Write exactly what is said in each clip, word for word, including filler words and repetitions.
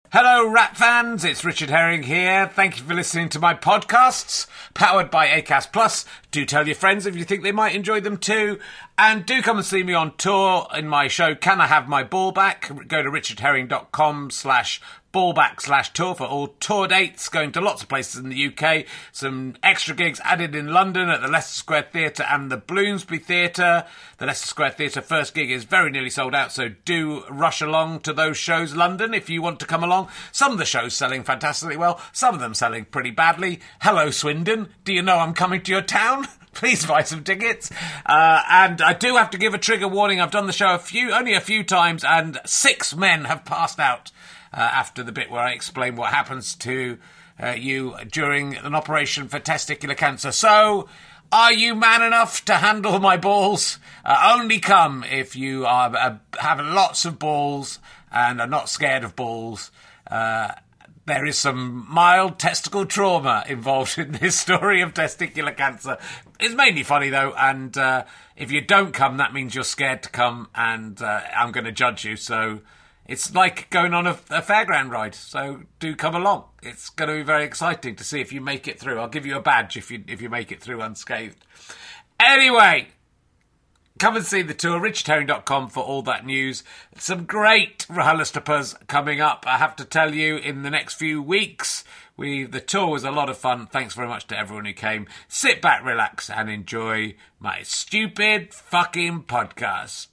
Hello, Rat fans. It's Richard Herring here. Thank you for listening to my podcasts, powered by Acast Plus. Do tell your friends if you think they might enjoy them too. And do come and see me on tour in my show, Can I Have My Ball Back? Go to richardherring.com slash ballback slash tour for all tour dates, going to lots of places in the U K. Some extra gigs added in London at the Leicester Square Theatre and the Bloomsbury Theatre. The Leicester Square Theatre first gig is very nearly sold out, so do rush along to those shows, London, if you want to come along. Some of the shows selling fantastically well, some of them selling pretty badly. Hello, Swindon. Do you know I'm coming to your town? Please buy some tickets. Uh, and I do have to give a trigger warning. I've done the show a few, only a few times, and six men have passed out uh, after the bit where I explain what happens to uh, you during an operation for testicular cancer. So, are you man enough to handle my balls? Uh, only come if you are uh, have lots of balls and are not scared of balls. Uh, There is some mild testicle trauma involved in this story of testicular cancer. It's mainly funny, though, and uh, if you don't come, that means you're scared to come, and uh, I'm going to judge you. So it's like going on a, a fairground ride, so do come along. It's going to be very exciting to see if you make it through. I'll give you a badge if you if you make it through unscathed. Anyway, come and see the tour, richard herring dot com for all that news. Some great RHLSTPs coming up, I have to tell you, in the next few weeks. We The tour was a lot of fun. Thanks very much to everyone who came. Sit back, relax, and enjoy my stupid fucking podcast.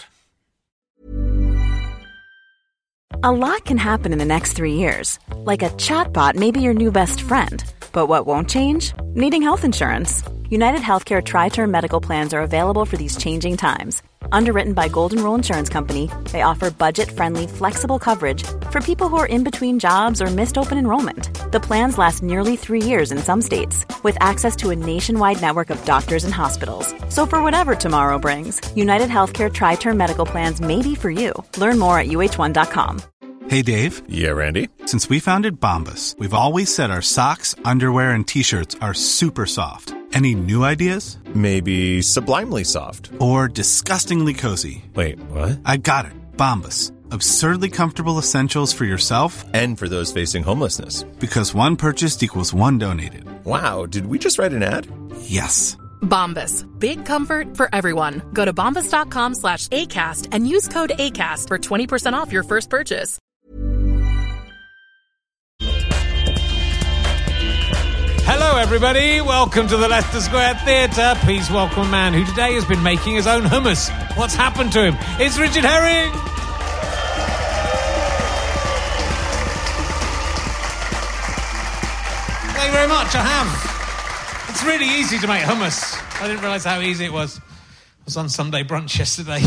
A lot can happen in the next three years. Like a chatbot may be your new best friend. But what won't change? Needing health insurance. United Healthcare Tri-Term Medical Plans are available for these changing times. Underwritten by Golden Rule Insurance Company, they offer budget-friendly, flexible coverage for people who are in between jobs or missed open enrollment. The plans last nearly three years in some states, with access to a nationwide network of doctors and hospitals. So for whatever tomorrow brings, United Healthcare Tri-Term Medical Plans may be for you. Learn more at U H one dot com. Hey, Dave. Yeah, Randy? Since we founded Bombas, we've always said our socks, underwear, and T-shirts are super soft. Any new ideas? Maybe sublimely soft. Or disgustingly cozy. Wait, what? I got it. Bombas. Absurdly comfortable essentials for yourself and for those facing homelessness. Because one purchased equals one donated. Wow, did we just write an ad? Yes. Bombas. Big comfort for everyone. Go to bombas.com slash ACAST and use code ACAST for twenty percent off your first purchase. Hello, everybody. Welcome to the Leicester Square Theatre. Please welcome a man who today has been making his own hummus. What's happened to him? It's Richard Herring. Thank you very much. I have. It's really easy to make hummus. I didn't realise how easy it was. I was on Sunday brunch yesterday.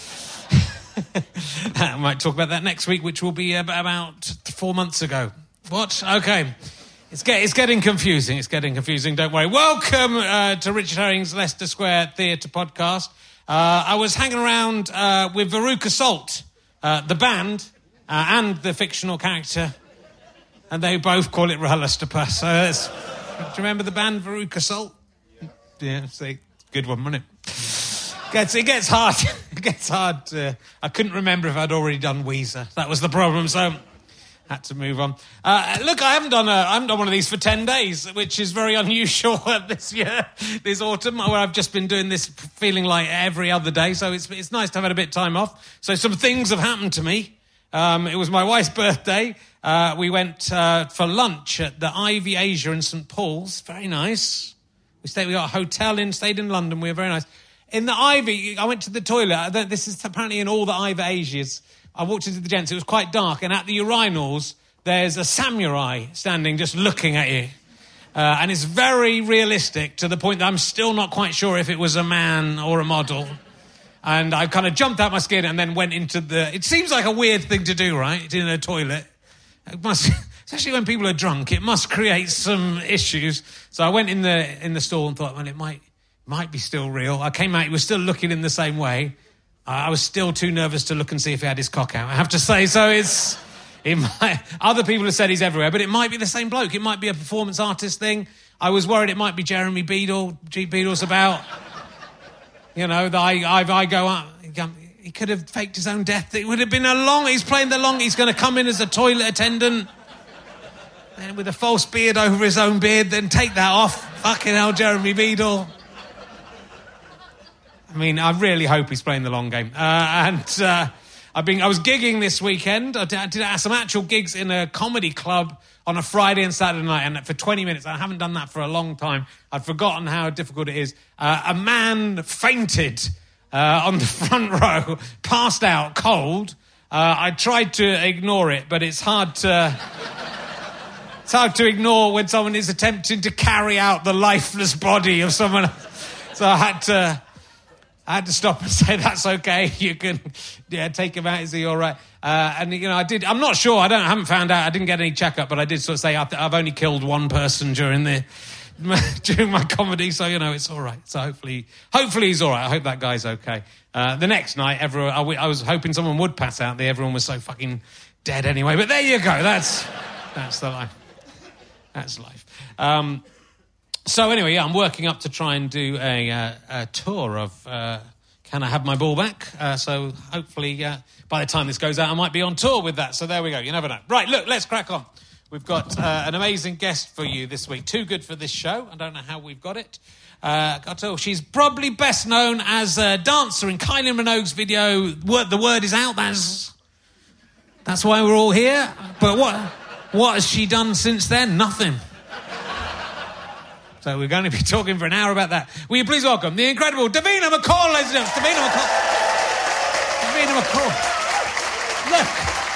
I might talk about that next week, which will be about four months ago. What? Okay. It's, get, it's getting confusing. It's getting confusing. Don't worry. Welcome uh, to Richard Herring's Leicester Square Theatre podcast. Uh, I was hanging around uh, with Veruca Salt, uh, the band, uh, and the fictional character, and they both call it RHLSTP. So that's, do you remember the band Veruca Salt? Yeah, it's a good one, wasn't it? Gets, it gets hard. It gets hard. To, I couldn't remember if I'd already done Weezer. That was the problem. So. Had to move on. Uh, look, I haven't done a, I haven't done one of these for ten days, which is very unusual this year, this autumn, where I've just been doing this feeling like every other day. So it's it's nice to have had a bit of time off. So some things have happened to me. Um, it was my wife's birthday. Uh, we went uh, for lunch at the Ivy Asia in St Paul's. Very nice. We stayed. We got a hotel in. Stayed in London. We were very nice. In the Ivy, I went to the toilet. This is apparently in all the Ivy Asias. I walked into the gents, it was quite dark, and at the urinals, there's a samurai standing just looking at you. Uh, and it's very realistic to the point that I'm still not quite sure if it was a man or a model. And I kind of jumped out my skin and then went into the... It seems like a weird thing to do, right? In a toilet. It must, especially when people are drunk, it must create some issues. So I went in the in the stall and thought, well, it might might be still real. I came out, he was still looking in the same way. I was still too nervous to look and see if he had his cock out, I have to say. So it's... It might, other people have said he's everywhere, but it might be the same bloke. It might be a performance artist thing. I was worried it might be Jeremy Beadle. G. Beadle's about... You know, the, I, I, I go up... He could have faked his own death. It would have been a long... He's playing the long... He's going to come in as a toilet attendant. then with a false beard over his own beard, then take that off. Fucking hell, Jeremy Beadle. I mean, I really hope he's playing the long game. Uh, and uh, I've been, I was gigging this weekend. I did, I did some actual gigs in a comedy club on a Friday and Saturday night, and for twenty minutes. I haven't done that for a long time. I'd forgotten how difficult it is. Uh, a man fainted uh, on the front row, passed out, cold. Uh, I tried to ignore it, but it's hard to... It's hard to ignore when someone is attempting to carry out the lifeless body of someone else. So I had to... I had to stop and say, that's okay, you can yeah, take him out, is he all right? Uh, and, you know, I did, I'm not sure, I don't, I haven't found out, I didn't get any checkup, but I did sort of say, I've, I've only killed one person during the, during my comedy, so, you know, it's all right. So hopefully, hopefully he's all right. I hope that guy's okay. Uh, the next night, everyone, I, I was hoping someone would pass out there, everyone was so fucking dead anyway, but there you go, that's, that's the life. That's life. Um, So anyway, yeah, I'm working up to try and do a, uh, a tour of uh, Can I Have My Ball Back? Uh, so hopefully uh, by the time this goes out, I might be on tour with that. So there we go. You never know. Right, look, let's crack on. We've got uh, an amazing guest for you this week. Too good for this show. I don't know how we've got it. Uh, got to, she's probably best known as a dancer in Kylie Minogue's video, Word, The Word Is Out. That's, that's why we're all here. But what, what has she done since then? Nothing. So we're going to be talking for an hour about that. Will you please welcome the incredible Davina McCall, ladies and gentlemen. Davina McCall. Davina McCall. Look.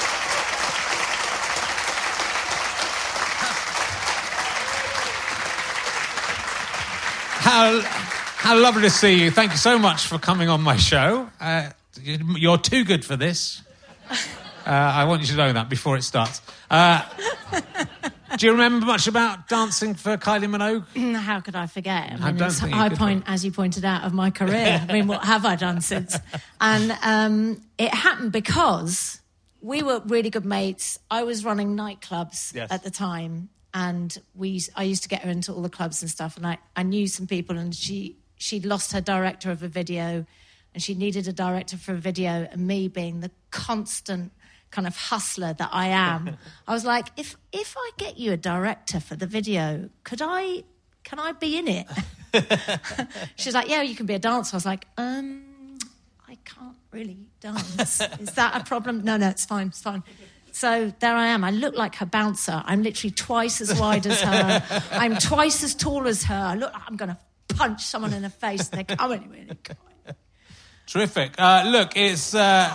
How, how lovely to see you. Thank you so much for coming on my show. Uh, you're too good for this. Uh, I want you to know that before it starts. Uh, do you remember much about dancing for Kylie Minogue? How could I forget? I mean, I don't it's think high you could, point, as you pointed out, of my career. I mean, what have I done since? And um, it happened because we were really good mates. I was running nightclubs Yes. at the time, and we I used to get her into all the clubs and stuff, and I, I knew some people, and she, she'd lost her director of a video, and she needed a director for a video, and me being the constant kind of hustler that I am, I was like, if if I get you a director for the video, could I, can I be in it? She's like, yeah, you can be a dancer. I was like, um, I can't really dance. Is that a problem? No, no, it's fine, it's fine. So there I am. I look like her bouncer. I'm literally twice as wide as her. I'm twice as tall as her. I look like I'm going to punch someone in the face. They're coming, really coming. Terrific. Uh, look, it's... Uh...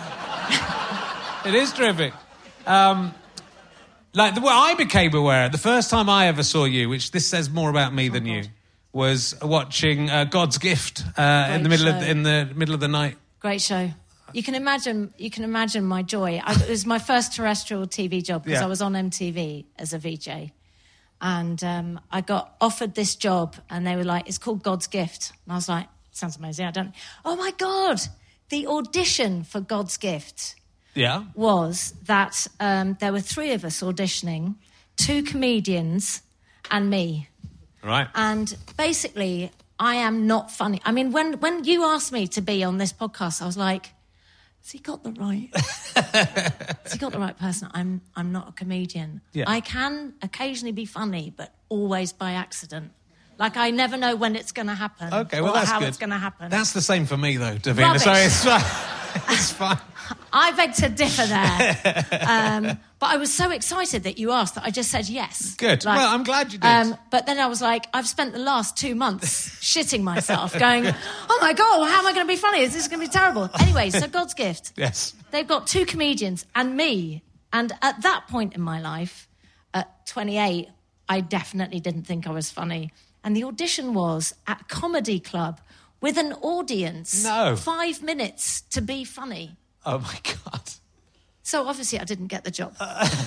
It is terrific. Um, like, the way I became aware, the first time I ever saw you, which this says more about me oh, than God. you, was watching uh, God's Gift uh, in the middle show. of the, in the middle of the night. Great show. You can imagine. You can imagine my joy. I, it was my first terrestrial T V job because yeah. I was on M T V as a V J, and um, I got offered this job, and they were like, "It's called God's Gift," and I was like, "Sounds amazing." I don't. Oh my God! The audition for God's Gift. Yeah. Was that um, there were three of us auditioning, two comedians and me. Right. And basically, I am not funny. I mean, when, when you asked me to be on this podcast, I was like, has he got the right... has he got the right person? I'm I'm not a comedian. Yeah. I can occasionally be funny, but always by accident. Like, I never know when it's going to happen. Okay, well, or that's how good. it's going to happen. That's the same for me, though, Davina. So it's, it's fine. I beg to differ there. Um, but I was so excited that you asked that I just said yes. Good. Like, well, I'm glad you did. Um, but then I was like, I've spent the last two months shitting myself, going, oh, my God, how am I going to be funny? Is this going to be terrible? Anyway, so God's Gift. Yes. They've got two comedians and me. And at that point in my life, at twenty-eight, I definitely didn't think I was funny. And the audition was at a comedy club with an audience. No. Five minutes to be funny. Oh, my God. So obviously I didn't get the job.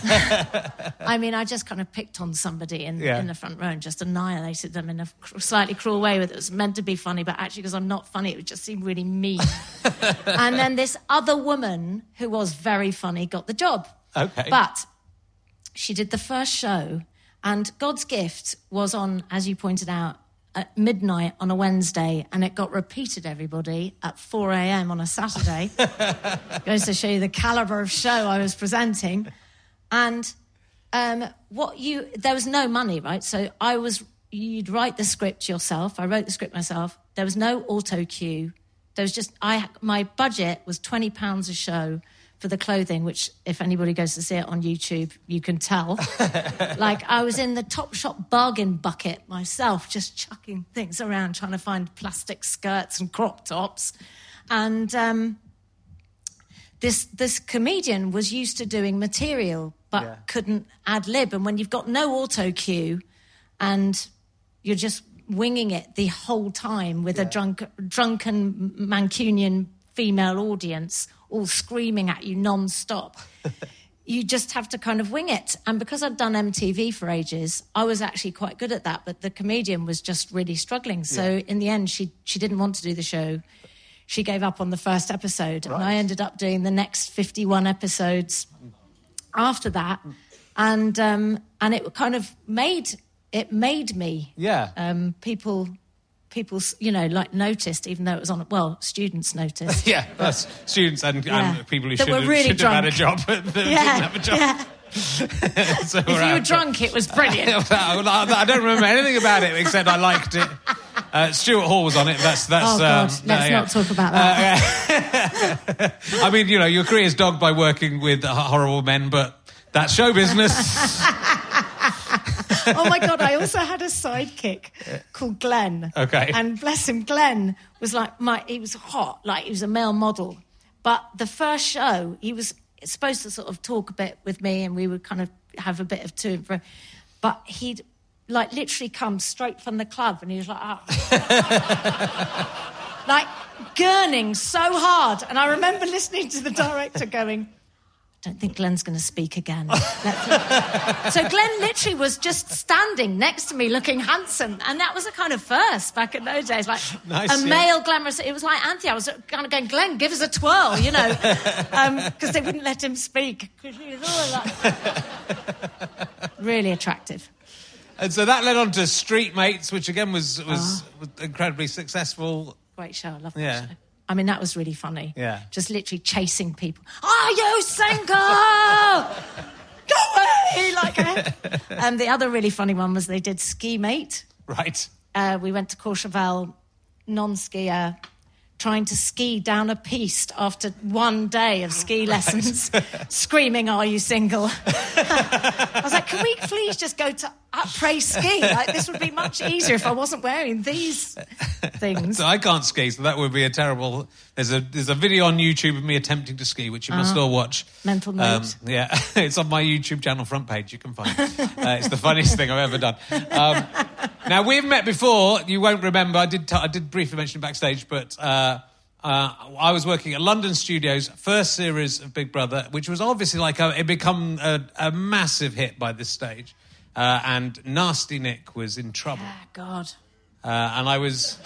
I mean, I just kind of picked on somebody in, yeah. in the front row and just annihilated them in a slightly cruel way that was meant to be funny, but actually because I'm not funny, it would just seem really mean. And then this other woman who was very funny got the job. Okay. But she did the first show, and God's Gift was on, as you pointed out, at midnight on a Wednesday, and it got repeated, everybody, at four a.m. on a Saturday. Goes to show you the calibre of show I was presenting. And Um, what you there was no money, right? So I was you'd write the script yourself. I wrote the script myself. There was no auto cue. There was just I. My budget was twenty pounds a show for the clothing, which if anybody goes to see it on YouTube, you can tell. Like I was in the Topshop bargain bucket myself, just chucking things around, trying to find plastic skirts and crop tops. And um, this this comedian was used to doing material, but yeah. couldn't ad lib. And when you've got no auto cue, and you're just winging it the whole time with yeah. a drunk, drunken Mancunian female audience all screaming at you non-stop. You just have to kind of wing it. And because I'd done M T V for ages, I was actually quite good at that, but the comedian was just really struggling. So yeah. in the end, she she didn't want to do the show. She gave up on the first episode, right. and I ended up doing the next fifty-one episodes after that. And um, and it kind of made it made me. Yeah. Um, people... People, you know, like noticed, even though it was on. Well, students noticed. yeah, that's students and, yeah. and people who that should, have, really should have had a job, but yeah, didn't have a job. Yeah. so if you were drunk, it was brilliant. I don't remember anything about it except I liked it. Uh, Stuart Hall was on it. That's that's. Oh God, um, let's uh, yeah. not talk about that. Uh, yeah. I mean, you know, your career is dogged by working with horrible men, but that's show business. Oh my God, I also had a sidekick called Glenn. Okay. And bless him, Glenn was like, my, he was hot, like he was a male model. But the first show, he was supposed to sort of talk a bit with me and we would kind of have a bit of to and fro. But he'd like literally come straight from the club and he was like, oh. like gurning so hard. And I remember listening to the director going, I don't think Glenn's going to speak again. So Glenn literally was just standing next to me looking handsome. And that was a kind of first back in those days. Like nice, a yeah. male glamorous... It was like Anthony. I was kind of going, Glenn, give us a twirl, you know, because um, they wouldn't let him speak. Because he was all like... really attractive. And so that led on to Street Mates, which again was, was, oh. was incredibly successful. Great show. I love that yeah. show. I mean, that was really funny. Yeah. Just literally chasing people. Are you single? Go away! Like, and um, the other really funny one was they did Ski Mate. Right. Uh, we went to Courchevel, non-skier, trying to ski down a piste after one day of ski lessons, right. screaming, are you single? I was like, can we please just go to après ski? Like, this would be much easier if I wasn't wearing these things. So I can't ski, so that would be a terrible... There's a there's a video on YouTube of me attempting to ski, which you must uh, all watch. Mental note. Um, yeah, it's on my YouTube channel front page, you can find it. Uh, it's the funniest thing I've ever done. Um, now, we've met before, you won't remember, I did, t- I did briefly mention it backstage, but... Uh, Uh, I was working at London Studios, first series of Big Brother, which was obviously like a, it become a, a massive hit by this stage. Uh, and Nasty Nick was in trouble. Oh, God. Uh, and I was...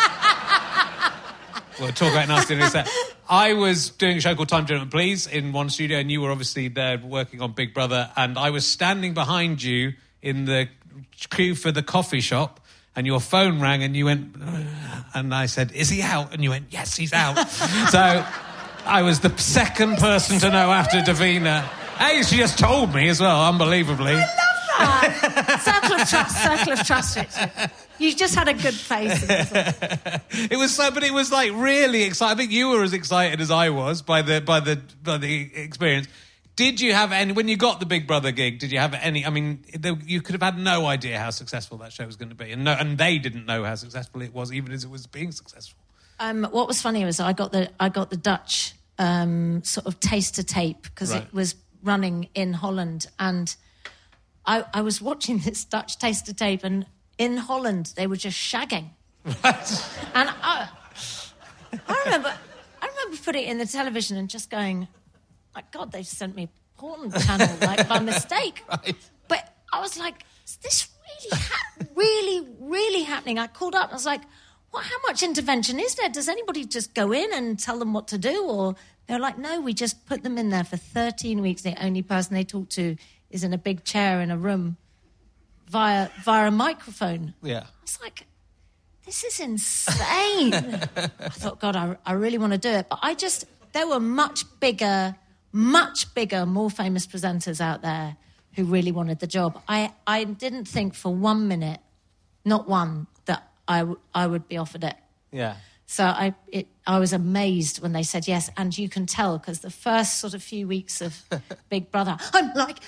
we'll talk about Nasty Nick in a sec. I was doing a show called Time Gentlemen Please in one studio, and you were obviously there working on Big Brother, and I was standing behind you in the queue for the coffee shop, and your phone rang and you went, and I said, is he out? And you went, yes, he's out. So I was the second person to know after Davina. Hey, she just told me as well, unbelievably. I love that. Circle of trust, circle of trust, Richard. You just had a good face. It was so, but it was like really exciting. I think you were as excited as I was by the by the by the experience. Did you have any, when you got the Big Brother gig, did you have any, I mean, you could have had no idea how successful that show was going to be. And no, and they didn't know how successful it was, even as it was being successful. Um, what was funny was I got the I got the Dutch um, sort of taster tape, because right. it was running in Holland. And I, I was watching this Dutch taster tape, and in Holland, they were just shagging. Right. And I, I remember, I remember putting it in the television and just going... Like, God, they've sent me a porn channel, like, by mistake. Right. But I was like, is this really, ha- really, really happening? I called up and I was like, well, how much intervention is there? Does anybody just go in and tell them what to do? Or they're like, no, we just put them in there for thirteen weeks. The only person they talk to is in a big chair in a room via via a microphone. Yeah. I was like, this is insane. I thought, God, I, I really want to do it. But I just, there were much bigger... much bigger, more famous presenters out there who really wanted the job. I, I didn't think for one minute, not one, that I, w- I would be offered it. Yeah. So I it, I was amazed when they said yes. And you can tell, because the first sort of few weeks of Big Brother, I'm like,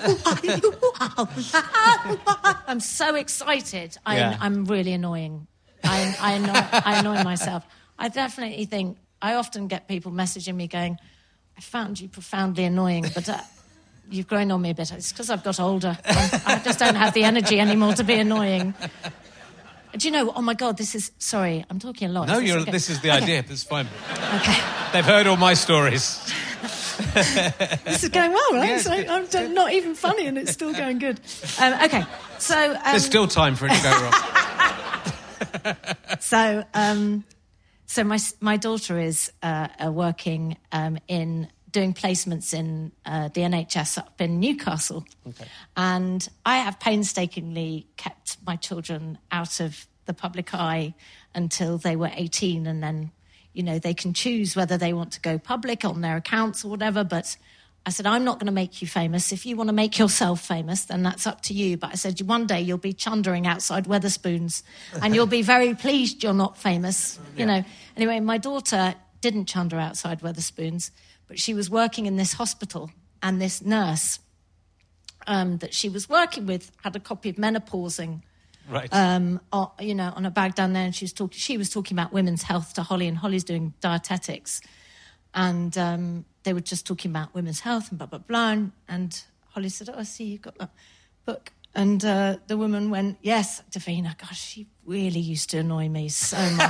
I'm so excited. I'm, Yeah. I'm really annoying. I, I, annoy, I annoy myself. I definitely think, I often get people messaging me going, I found you profoundly annoying, but uh, you've grown on me a bit. It's because I've got older. I'm, I just don't have the energy anymore to be annoying. Do you know, oh my God, this is, sorry, I'm talking a lot. No, Is this you're, okay? this is the Okay. idea. That's fine. Okay. They've heard all my stories. This is going well, right? Yeah, so it's I'm d- not even funny and it's still going good. Um, okay, so... Um, There's still time for it to go wrong. So, um, so my my daughter is uh, uh, working um, in doing placements in uh, the N H S up in Newcastle, okay. And I have painstakingly kept my children out of the public eye until they were eighteen, and then, you know, they can choose whether they want to go public on their accounts or whatever. But I said, I'm not going to make you famous. If you want to make yourself famous, then that's up to you. But I said, one day you'll be chundering outside Wetherspoons and you'll be very pleased you're not famous, you yeah. know. Anyway, my daughter didn't chunder outside Wetherspoons, but she was working in this hospital, and this nurse um, that she was working with had a copy of Menopausing, right? Um, or, you know, on a bag down there, and she was talking. She was talking about women's health to Holly, and Holly's doing dietetics, and um, they were just talking about women's health and blah blah blah. And, and Holly said, "Oh, I see you've got that book." And uh, the woman went, "Yes, Davina. Gosh, she really used to annoy me so much."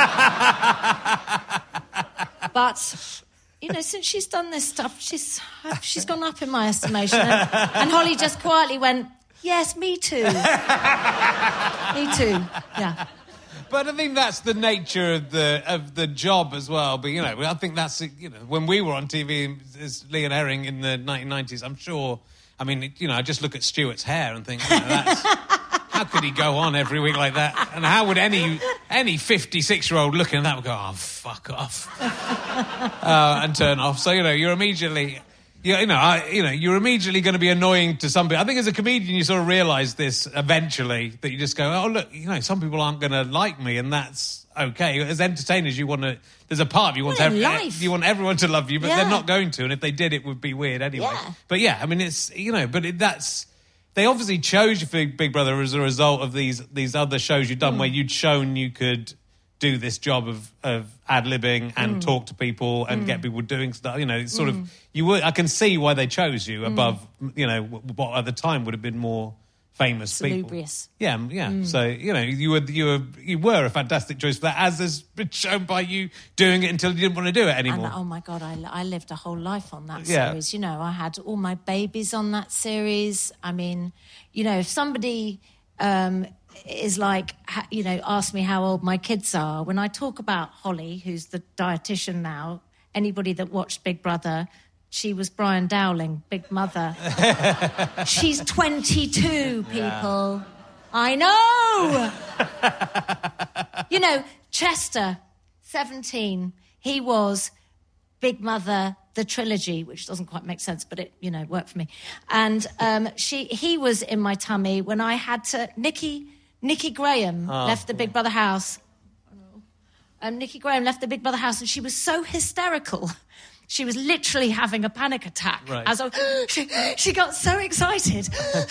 But, you know, since she's done this stuff, she's she's gone up in my estimation. And, and Holly just quietly went, "Yes, me too." Me too, yeah. But I think that's the nature of the of the job as well. But, you know, I think that's, you know, when we were on T V as Leon Herring in the nineteen nineties, I'm sure... I mean, you know, I just look at Stuart's hair and think, you know, that's, how could he go on every week like that? And how would any any fifty-six-year-old looking at that would go, oh, fuck off, uh, and turn off? So, you know, you're immediately, you, you know, I, you know, you're immediately going to be annoying to some people. I think as a comedian, you sort of realise this eventually, that you just go, oh, look, you know, some people aren't going to like me, and that's okay. As entertainers, you want to. There's a part of you want well, every, life. you want everyone to love you, but yeah. they're not going to. And if they did, it would be weird anyway. Yeah. But yeah, I mean, it's, you know, but it, that's they obviously chose you for Big Brother as a result of these these other shows you've done mm. where you'd shown you could do this job of of ad libbing and mm. talk to people and mm. get people doing stuff. You know, it's sort mm. of you would. I can see why they chose you above, mm. you know, what at the time would have been more famous Salubrious. people. Yeah, yeah. Mm. So, you know, you were you were you were a fantastic choice for that, as has been shown by you doing it until you didn't want to do it anymore. And, oh my God, I, I lived a whole life on that yeah. series. You know, I had all my babies on that series. I mean, you know, if somebody um, is like, you know, ask me how old my kids are, when I talk about Holly, who's the dietitian now, anybody that watched Big Brother, she was Brian Dowling, Big Mother. She's twenty-two, people. Yeah. I know! You know, Chester, seventeen, he was Big Mother, the trilogy, which doesn't quite make sense, but it, you know, worked for me. And um, she, he was in my tummy when I had to... Nikki, Nikki Graham oh, left the Big Brother house. Um, Nikki Graham left the Big Brother house, and she was so hysterical... She was literally having a panic attack. Right. As I, she, she got so excited.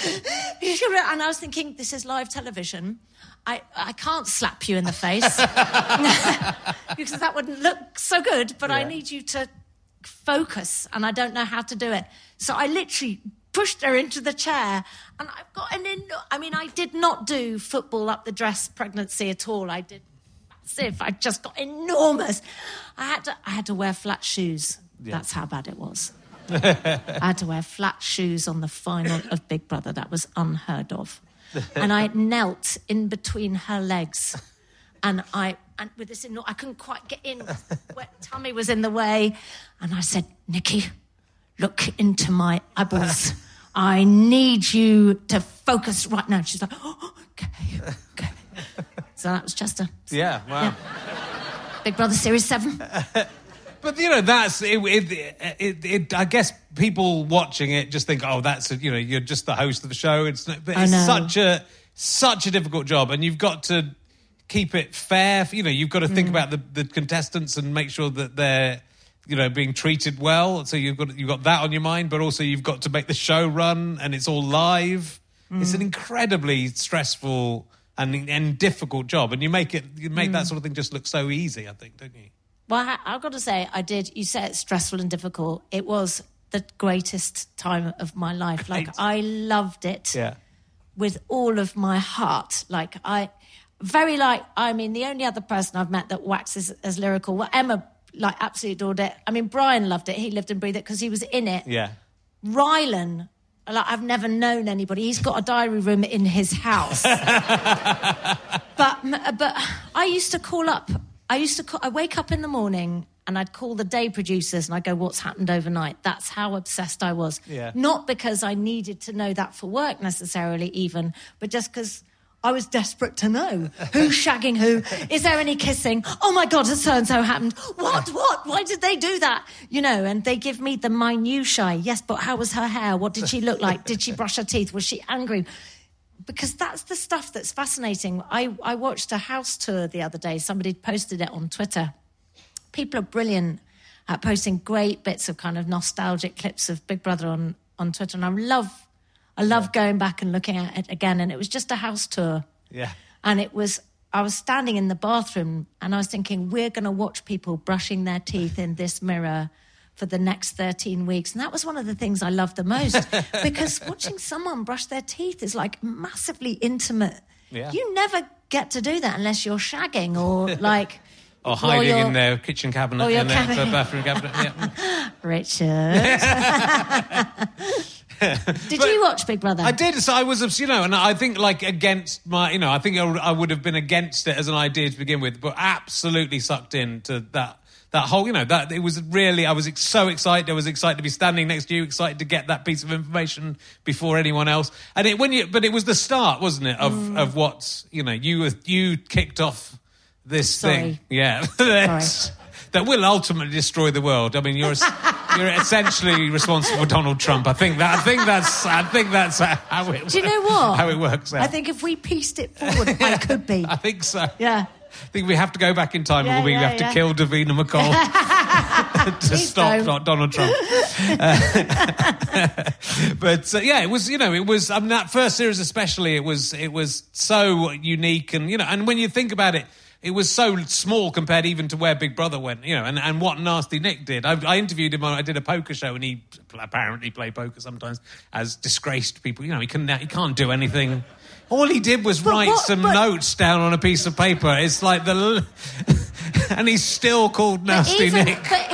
And I was thinking, this is live television. I, I can't slap you in the face. Because that wouldn't look so good, but yeah. I need you to focus, and I don't know how to do it. So I literally pushed her into the chair, and I've got an... In, I mean, I did not do football up the dress pregnancy at all. I did... If I just got enormous. I had to I had to wear flat shoes. Yeah. That's how bad it was. I had to wear flat shoes on the final of Big Brother. That was unheard of. And I knelt in between her legs, and I and with this in, I couldn't quite get in. Wet tummy was in the way, and I said, "Nikki, look into my eyeballs. I need you to focus right now." She's like, "Oh, okay, okay." So that was Chester. Yeah, wow. Yeah. Big Brother Series seven. But, you know, that's... It, it, it, it, I guess people watching it just think, oh, that's... A, you know, you're just the host of the show. It's, but it's such a such a difficult job, and you've got to keep it fair. You know, you've got to think mm. about the, the contestants and make sure that they're, you know, being treated well. So you've got you've got that on your mind, but also you've got to make the show run, and it's all live. Mm. It's an incredibly stressful and and difficult job, and you make it you make mm. that sort of thing just look so easy, I think, don't you? Well, I, I've got to say, I did. You said it's stressful and difficult. It was the greatest time of my life. Great. Like, I loved it yeah. with all of my heart. Like, I very like. I mean, the only other person I've met that waxes as lyrical, well, Emma, like, absolutely adored it. I mean, Brian loved it. He lived and breathed it because he was in it. Yeah. Rylan, like, I've never known anybody. He's got a diary room in his house. but but I used to call up. I used to call, I wake up in the morning and I'd call the day producers and I'd go, what's happened overnight? That's how obsessed I was. Yeah. Not because I needed to know that for work necessarily even, but just because I was desperate to know. Who's shagging who? Is there any kissing? Oh, my God, has so-and-so happened? What? What? Why did they do that? You know, and they give me the minutiae. Yes, but how was her hair? What did she look like? Did she brush her teeth? Was she angry? Because that's the stuff that's fascinating. I, I watched a house tour the other day. Somebody posted it on Twitter. People are brilliant at posting great bits of kind of nostalgic clips of Big Brother on, on Twitter. And I love I love yeah. going back and looking at it again. And it was just a house tour. Yeah. And it was, I was standing in the bathroom and I was thinking, we're going to watch people brushing their teeth in this mirror for the next thirteen weeks. And that was one of the things I loved the most because watching someone brush their teeth is like massively intimate. Yeah. You never get to do that unless you're shagging or like... or hiding in their kitchen cabinet in their cabinet. bathroom cabinet. Yeah. Richard. Did but you watch Big Brother? I did. So I was, you know, and I think like against my, you know, I think I would have been against it as an idea to begin with, but absolutely sucked into that That whole, you know, that it was really, I was so excited. I was excited to be standing next to you, excited to get that piece of information before anyone else. And it, when you, but it was the start, wasn't it, of, mm. of what's, you know, you you kicked off this Sorry. thing. Yeah. that will ultimately destroy the world. I mean, you're you're essentially responsible for Donald Trump. I think that I think that's I think that's how it. Do you know what? How it works out. I think if we pieced it forward, I could be. I think so. Yeah. I think we have to go back in time yeah, and we yeah, have yeah. to kill Davina McCall to Please stop don't. Donald Trump. Uh, but uh, yeah, it was, you know, it was, I mean, that first series especially, it was, it was so unique and, you know, and when you think about it, it was so small compared even to where Big Brother went, you know, and, and what Nasty Nick did. I, I interviewed him on, I did a poker show and he apparently played poker sometimes as disgraced people. You know, he, can, he can't do anything. All he did was but write what, some but, notes down on a piece of paper. It's like the... and he's still called Nasty even, Nick. But,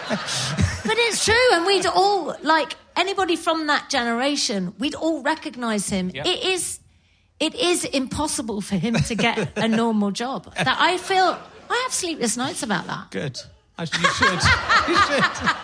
but it's true, and we'd all, like, anybody from that generation, we'd all recognise him. Yep. It is it is impossible for him to get a normal job. That I feel... I have sleepless nights about that. Good. I should, you should. You should.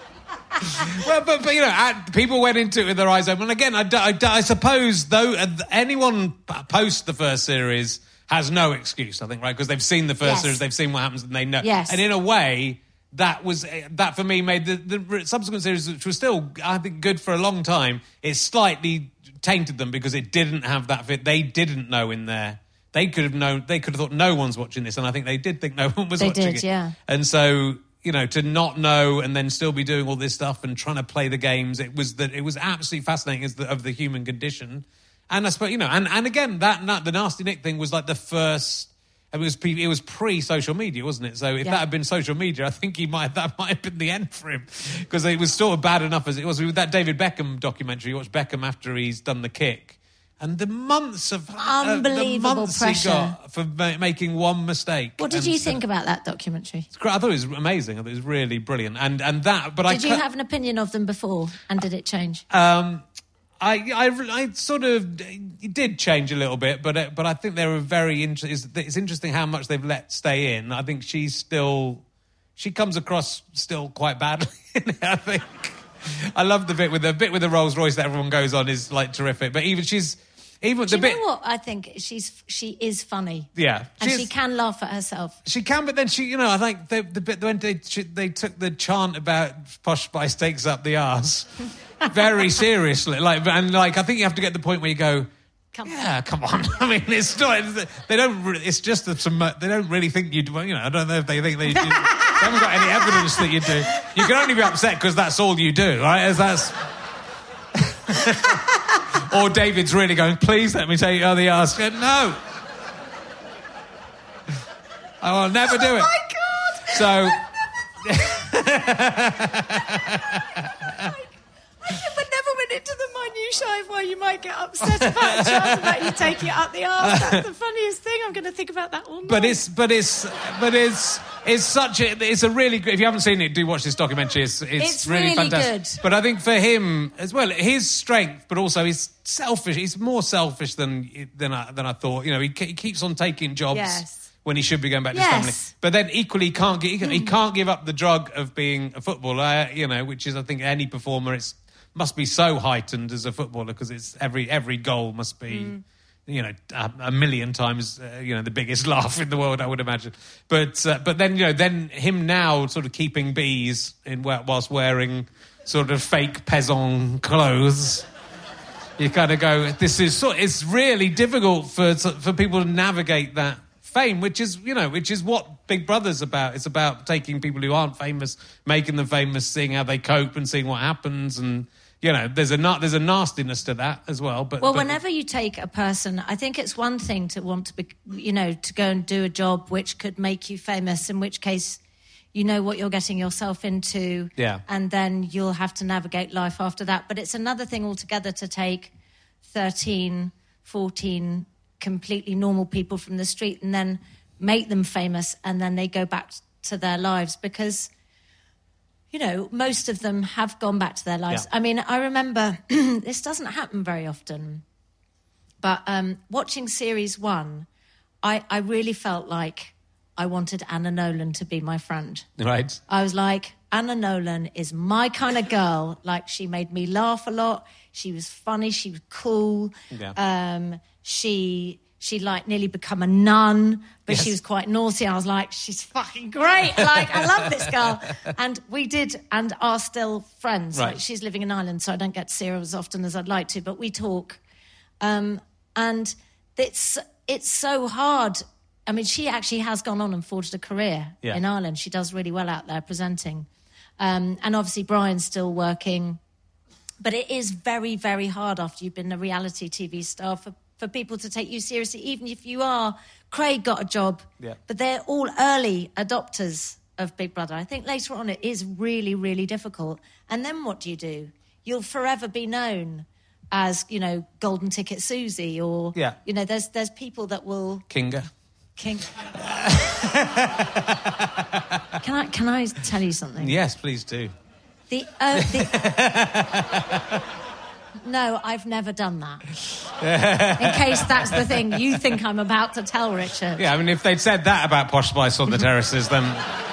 Well, but, but you know, people went into it with their eyes open. And again, I, I, I suppose though anyone post the first series has no excuse. I think, right, because they've seen the first yes. series, they've seen what happens, and they know. Yes. And in a way, that was that for me made the, the subsequent series, which was still I think good for a long time. It slightly tainted them because it didn't have that fit. They didn't know in there. They could have known. They could have thought no one's watching this, and I think they did think no one was they watching did, it. Yeah. And so. You know, to not know and then still be doing all this stuff and trying to play the games, it was that it was absolutely fascinating as the, of the human condition. And I suppose, you know, and, and again, that, that the Nasty Nick thing was like the first. It was it was pre-social media, wasn't it? So if yeah. that had been social media, I think he might that might have been the end for him because it was sort of bad enough as it was with that David Beckham documentary. You watch Beckham after he's done the kick. And the months of unbelievable uh, the months pressure he got for ma- making one mistake. What did and you so, think about that documentary? It's great. I thought it was amazing. I thought it was really brilliant. And and that, but did I you have an opinion of them before, and did it change? Um, I, I I sort of it did change a little bit, but uh, but I think they were very interesting. It's interesting how much they've let stay in. I think she's still she comes across still quite badly. I think I love the bit with the bit with the Rolls Royce that everyone goes on is like terrific. But even she's. Even Do the you bit. know what? I think she's she is funny. Yeah, and She's- she can laugh at herself. She can, but then she, you know, I think the, the bit when they she, they took the chant about Posh Spice takes up the arse very seriously, like, and like I think you have to get to the point where you go, Come yeah, come on. I mean, it's not. They don't. Really, it's just that some. They don't really think you do. You know, I don't know if they think they do. They haven't got any evidence that you do. You can only be upset because that's all you do, right? As that's. Or David's really going, please let me take you on the arse. No. I will never do it. Oh my God! So. I never, never went into the minutiae of why you might get upset about a chance about you taking it up the arse. That's the funniest thing. I'm going to think about that all night. But it's, but it's, but it's, it's such a, it's a really good, if you haven't seen it, do watch this documentary. It's, it's, It's really, really fantastic. good. But I think for him as well, his strength, but also he's selfish. He's more selfish than, than I, than I thought. You know, he, he keeps on taking jobs. Yes. When he should be going back to Yes. his family, but then equally he can't get, he, he can't give up the drug of being a footballer. You know, which is I think any performer, it's must be so heightened as a footballer because it's every every goal must be, mm. you know, a, a million times uh, you know the biggest laugh in the world, I would imagine. But uh, but then you know then him now sort of keeping bees in whilst wearing sort of fake Pezon clothes. You kind of go, this is so, it's really difficult for for people to navigate that fame, which is, you know, which is what Big Brother's about. It's about taking people who aren't famous, making them famous, seeing how they cope and seeing what happens. And, you know, there's a there's a nastiness to that as well. But Well, but, whenever you take a person, I think it's one thing to want to be, you know, to go and do a job which could make you famous, in which case you know what you're getting yourself into. Yeah. And then you'll have to navigate life after that. But it's another thing altogether to take thirteen, fourteen completely normal people from the street and then make them famous, and then they go back to their lives because, you know, most of them have gone back to their lives. Yeah. I mean, I remember, this doesn't happen very often, but um, watching series one, I, I really felt like I wanted Anna Nolan to be my friend. right. I was like, Anna Nolan is my kind of girl. Like, she made me laugh a lot. She was funny. She was cool. Yeah. Um, she she like nearly become a nun, but Yes. she was quite naughty. I was like, she's fucking great. Like, I love this girl. And we did and are still friends. Right. Like, she's living in Ireland, so I don't get to see her as often as I'd like to, but we talk. Um, and it's it's so hard. I mean, she actually has gone on and forged a career Yeah. in Ireland. She does really well out there presenting. Um, and obviously Brian's still working. But it is very, very hard after you've been a reality T V star for, for people to take you seriously, even if you are. Craig got a job, Yeah. but they're all early adopters of Big Brother. I think later on it is really, really difficult. And then what do you do? You'll forever be known as, you know, Golden Ticket Susie or, Yeah. you know, there's there's people that will... Kinga. King. Can I can I tell you something? Yes, please do. The, uh, the No, I've never done that. In case that's the thing you think I'm about to tell Richard. Yeah, I mean, if they'd said that about Posh Spice on the terraces, then...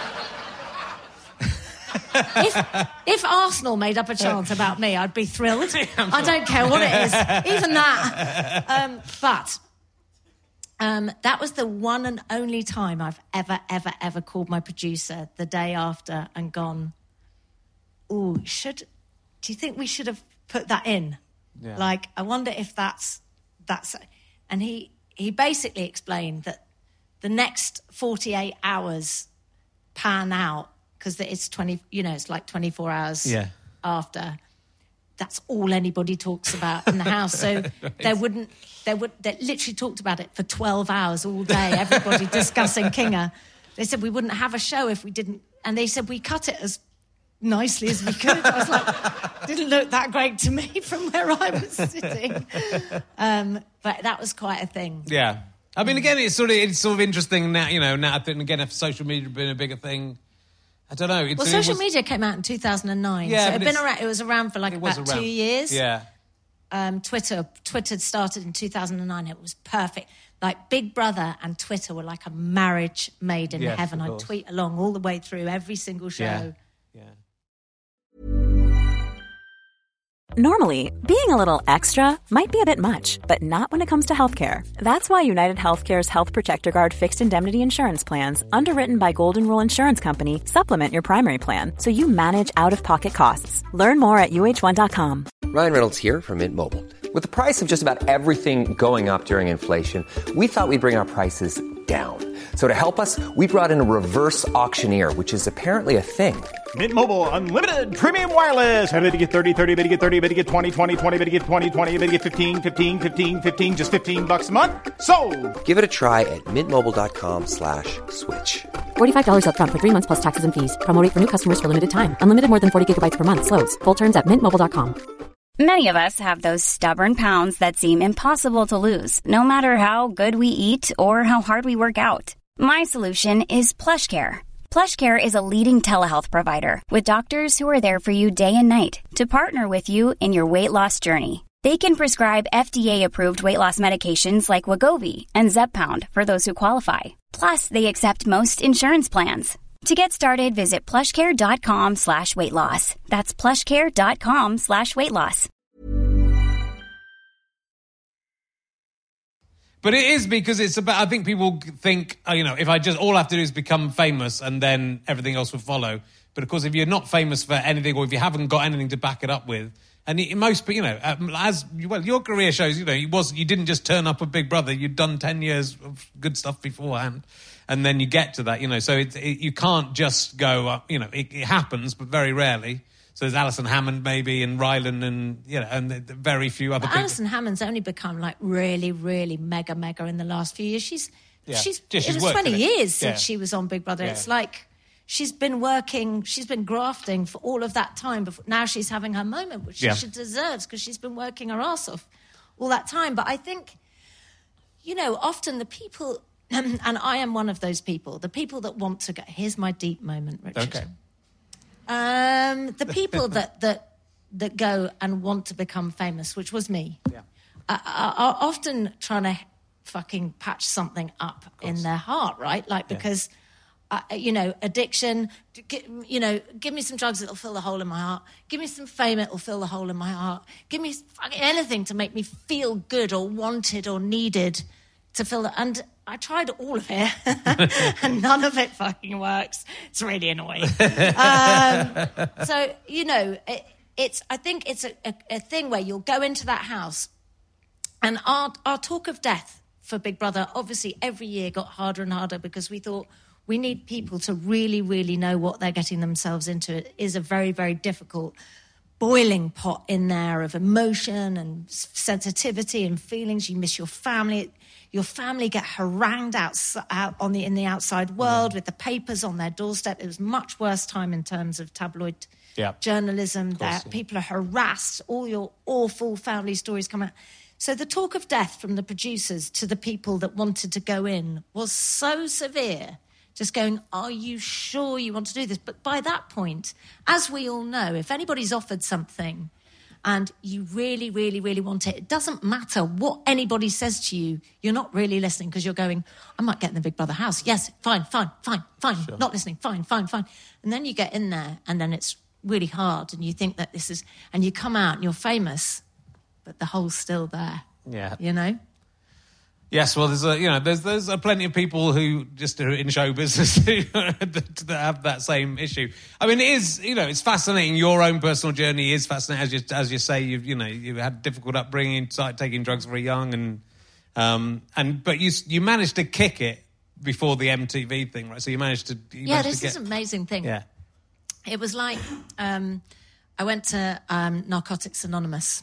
If, if Arsenal made up a chant about me, I'd be thrilled. I don't care what it is, even that. Um, but um, that was the one and only time I've ever, ever, ever called my producer the day after and gone, ooh, should... Do you think we should have put that in? Yeah. Like, I wonder if that's... that's. And he, he basically explained that the next forty-eight hours pan out, because it's twenty, you know, it's like twenty-four hours Yeah. after. That's all anybody talks about in the house. So Right. there wouldn't, there would, they literally talked about it for twelve hours all day. Everybody discussing Kinga. They said we wouldn't have a show if we didn't, and they said we cut it as nicely as we could. I was like, didn't look that great to me from where I was sitting. Um, but that was quite a thing. Yeah. I mean, again, it's sort of it's sort of interesting now, you know, now, and again, if social media had been a bigger thing, I don't know. It's, Well, it social was, media came out in two thousand nine. Yeah, so it but had been it's- around, it was around for like it was about around. two years. Yeah. Um, Twitter, Twitter started in two thousand nine. It was perfect. Like Big Brother and Twitter were like a marriage made in Yes, heaven. of I'd course. tweet along all the way through every single show. Yeah. Yeah. Normally, being a little extra might be a bit much, but not when it comes to healthcare. That's why United Healthcare's Health Protector Guard fixed indemnity insurance plans, underwritten by Golden Rule Insurance Company, supplement your primary plan so you manage out-of-pocket costs. Learn more at U H one dot com. Ryan Reynolds here from Mint Mobile. With the price of just about everything going up during inflation, we thought we'd bring our prices down. So to help us, we brought in a reverse auctioneer, which is apparently a thing. Mint Mobile Unlimited Premium Wireless. How to get thirty, thirty, how to get thirty, how to get twenty, twenty, twenty, how to get twenty, twenty, how to get fifteen, fifteen, fifteen, fifteen, just fifteen bucks a month? Sold! Give it a try at mintmobile.com slash switch. forty-five dollars up front for three months plus taxes and fees. Promo rate for new customers for limited time. Unlimited more than forty gigabytes per month. Slows full terms at mint mobile dot com. Many of us have those stubborn pounds that seem impossible to lose, no matter how good we eat or how hard we work out. My solution is PlushCare. PlushCare is a leading telehealth provider with doctors who are there for you day and night to partner with you in your weight loss journey. They can prescribe F D A-approved weight loss medications like Wegovy and Zepbound for those who qualify. Plus, they accept most insurance plans. To get started, visit plushcare.com slash weight loss. That's plushcare.com slash weight loss. But it is because it's about, I think people think, oh, you know, if I just, all I have to do is become famous and then everything else will follow. But of course, if you're not famous for anything or if you haven't got anything to back it up with, and it, most, you know, as, well, your career shows, you know, you, was, you didn't just turn up a Big Brother, you'd done ten years of good stuff beforehand. And then you get to that, you know, so it, it, you can't just go, uh, you know, it, it happens, but very rarely. So there's Alison Hammond maybe and Rylan and, you know, and the, the very few other but people. Alison Hammond's only become like really, really mega, mega in the last few years. She's, yeah. she's, yeah, she's it was worked, twenty years yeah. since she was on Big Brother. Yeah. It's like she's been working, she's been grafting for all of that time. Before, now she's having her moment, which yeah. she deserves because she's been working her ass off all that time. But I think, you know, often the people... and I am one of those people, the people that want to go... Here's my deep moment, Richard. Okay. Um, the people that, that that go and want to become famous, which was me, yeah. are, are often trying to fucking patch something up in their heart, right? Like, because, yeah. uh, you know, addiction, you know, give me some drugs, it'll fill the hole in my heart. Give me some fame, it'll fill the hole in my heart. Give me fucking anything to make me feel good or wanted or needed to fill the... And I tried all of it, and none of it fucking works. It's really annoying. um, so, you know, it, it's. I think it's a, a, a thing where you'll go into that house, and our, our talk of death for Big Brother, obviously, every year got harder and harder because we thought we need people to really, really know what they're getting themselves into. It is a very, very difficult boiling pot in there of emotion and sensitivity and feelings. You miss your family. Your family get harangued out, out on the in the outside world yeah. with the papers on their doorstep. It was much worse time in terms of tabloid yeah. journalism. Of course, that yeah. people are harassed. All your awful family stories come out. So the talk of death from the producers to the people that wanted to go in was so severe. Just going, are you sure you want to do this? But by that point, as we all know, if anybody's offered something and you really, really, really want it, it doesn't matter what anybody says to you. You're not really listening because you're going, I might get in the Big Brother house. Yes, fine, fine, fine, fine. Sure. Not listening, fine, fine, fine. And then you get in there and then it's really hard and you think that this is... And you come out and you're famous, but the hole's still there. Yeah. You know? Yes, well, there's a, you know, there's there's a plenty of people who just are in show business who that have that same issue. I mean, it is, you know, it's fascinating. Your own personal journey is fascinating, as you as you say. You've you know you had difficult upbringing, started taking drugs very young, and um and but you you managed to kick it before the M T V thing, right? So you managed to you yeah. managed This to get, is an amazing thing. Yeah, it was like um, I went to um, Narcotics Anonymous,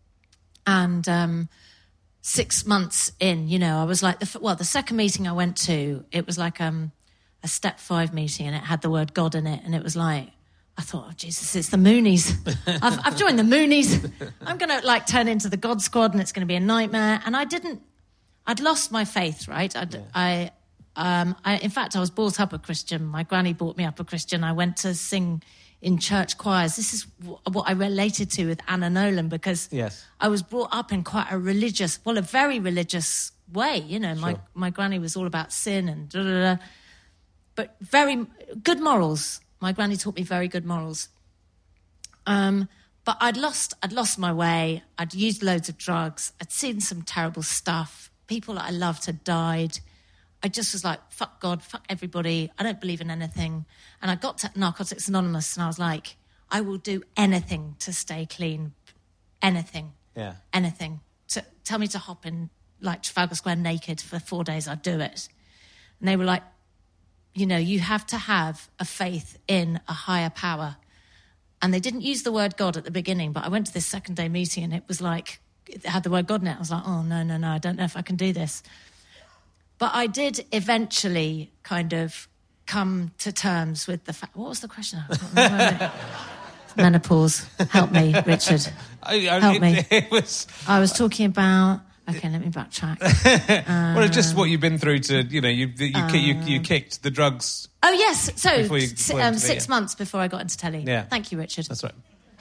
and. Um, Six months in, you know, I was like, the, well, the second meeting I went to, it was like um, a step five meeting and it had the word God in it. And it was like, I thought, oh, Jesus, it's the Moonies. I've, I've joined the Moonies. I'm going to like turn into the God Squad and it's going to be a nightmare. And I didn't, I'd lost my faith, right? I'd, yeah. I, um, I, in fact, I was brought up a Christian. My granny brought me up a Christian. I went to sing in church choirs. This is w- what I related to with Anna Nolan because yes. I was brought up in quite a religious, well, a very religious way. You know, my, sure. my granny was all about sin and da, da, da. But very good morals. My granny taught me very good morals. Um, But I'd lost, I'd lost my way. I'd used loads of drugs. I'd seen some terrible stuff. People that I loved had died. I just was like, fuck God, fuck everybody. I don't believe in anything. And I got to Narcotics Anonymous and I was like, I will do anything to stay clean. Anything. Yeah. Anything. To, tell me to hop in like Trafalgar Square naked for four days, I'd do it. And they were like, you know, you have to have a faith in a higher power. And they didn't use the word God at the beginning, but I went to this second day meeting and it was like, it had the word God in it. I was like, oh, no, no, no, I don't know if I can do this. But I did eventually kind of come to terms with the fact... What was the question? I can't remember. Menopause. Help me, Richard. I, I, Help it, me. It was... I was talking about... Okay, let me backtrack. um, well, it's just what you've been through to, you know, you you, um, you, you kicked the drugs... Oh, yes. So, you, s- um, six months before I got into telly. Yeah. Thank you, Richard. That's right.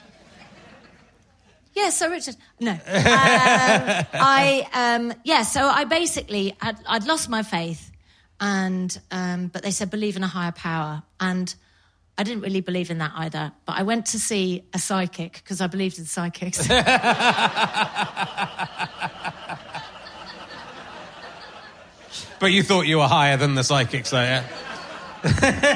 Yeah, so Richard... No. um, I, um, yeah, so I basically... Had, I'd lost my faith, and um, but they said believe in a higher power, and I didn't really believe in that either, but I went to see a psychic, because I believed in psychics. But you thought you were higher than the psychics, though, yeah? And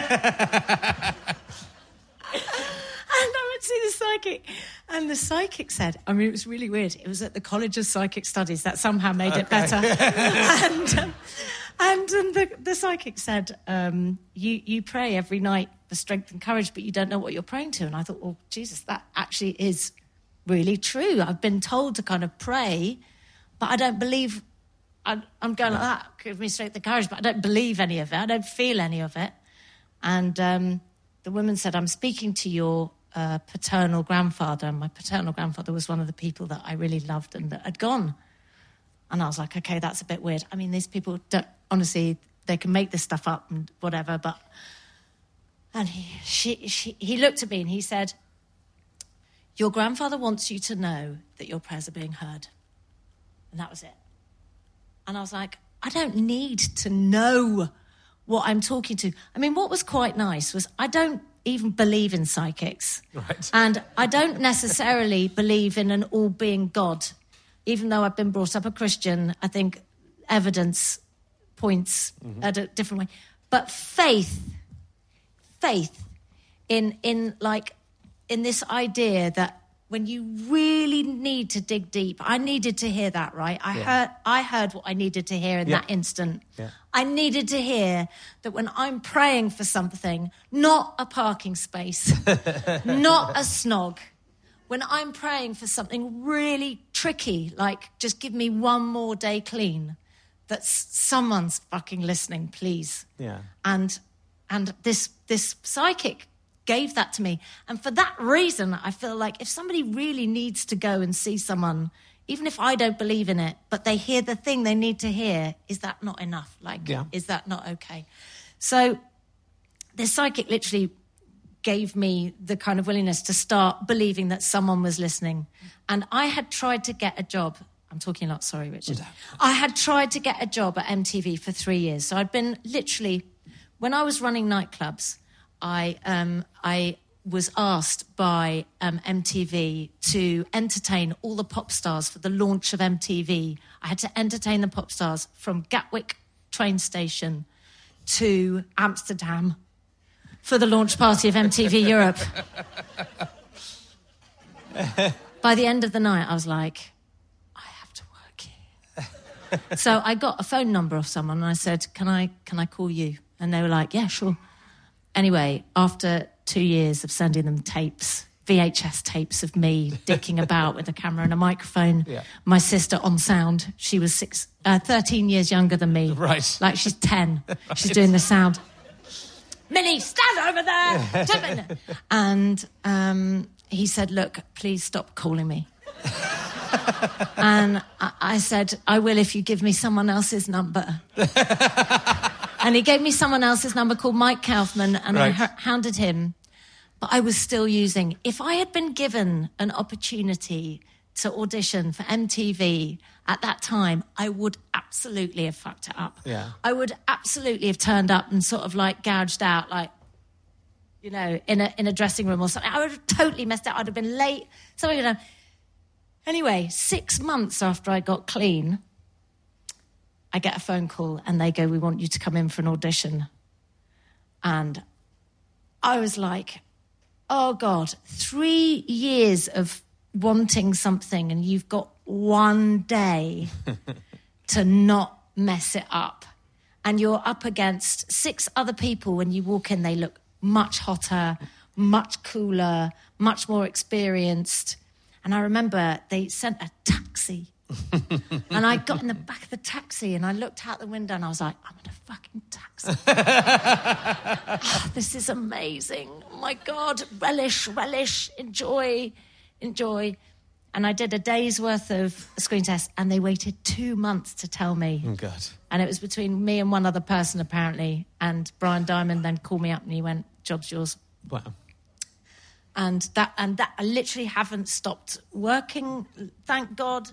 I went to see the psychic, and the psychic said, I mean, it was really weird. It was at the College of Psychic Studies. That somehow made it better. and um, and um, the, the psychic said, um, you, you pray every night for strength and courage, but you don't know what you're praying to. And I thought, well, Jesus, that actually is really true. I've been told to kind of pray, but I don't believe... I, I'm going like that, give me strength and courage, but I don't believe any of it. I don't feel any of it. And um, the woman said, I'm speaking to your uh, paternal grandfather. And my paternal grandfather was one of the people that I really loved and that had gone. And I was like, okay, that's a bit weird. I mean, these people, don't, honestly, they can make this stuff up and whatever, but... And he, she, she, he looked at me and he said, your grandfather wants you to know that your prayers are being heard. And that was it. And I was like, I don't need to know what I'm talking to. I mean, what was quite nice was I don't even believe in psychics. Right. And I don't necessarily believe in an all-being God. Even though I've been brought up a Christian, I think evidence points mm-hmm. at a different way. But faith, faith in, in like, in this idea that when you really need to dig deep, I needed to hear that, right? I yeah. heard I heard what I needed to hear in yeah. that instant. Yeah. I needed to hear that when I'm praying for something, not a parking space, not a snog, when I'm praying for something really tricky, like just give me one more day clean, that someone's fucking listening, please. Yeah. And and this this psychic gave that to me. And for that reason, I feel like if somebody really needs to go and see someone, even if I don't believe in it, but they hear the thing they need to hear, is that not enough? Like, yeah. is that not okay? So this psychic literally gave me the kind of willingness to start believing that someone was listening. And I had tried to get a job. I'm talking a lot, sorry, Richard. No. I had tried to get a job at M T V for three years. So I'd been literally, when I was running nightclubs, I um, I was asked by um, M T V to entertain all the pop stars for the launch of M T V. I had to entertain the pop stars from Gatwick train station to Amsterdam for the launch party of M T V Europe. By the end of the night, I was like, I have to work here. So I got a phone number of someone and I said, can I, can I call you? And they were like, yeah, sure. Anyway, after two years of sending them tapes, V H S tapes of me dicking about with a camera and a microphone, yeah. my sister on sound, she was six, uh, thirteen years younger than me. Right. Like she's ten. Right. She's doing the sound. Millie, stand over there! And um, he said, look, please stop calling me. And I, I said, I will if you give me someone else's number. And he gave me someone else's number called Mike Kaufman, and right. I h- hounded him. But I was still using... If I had been given an opportunity to audition for M T V at that time, I would absolutely have fucked it up. Yeah. I would absolutely have turned up and sort of, like, gouged out, like... you know, in a in a dressing room or something. I would have totally messed up. I'd have been late. Something would have... Anyway, six months after I got clean, I get a phone call and they go, we want you to come in for an audition. And I was like, oh, God, three years of wanting something and you've got one day to not mess it up. And you're up against six other people. When you walk in, they look much hotter, much cooler, much more experienced. And I remember they sent a taxi. And I got in the back of the taxi and I looked out the window and I was like, I'm in a fucking taxi. Oh, this is amazing. Oh, my God. Relish, relish, enjoy, enjoy. And I did a day's worth of screen tests and they waited two months to tell me. Oh, God. And it was between me and one other person, apparently. And Brian Diamond then called me up and he went, job's yours. Wow. And that, and that, I literally haven't stopped working, thank God,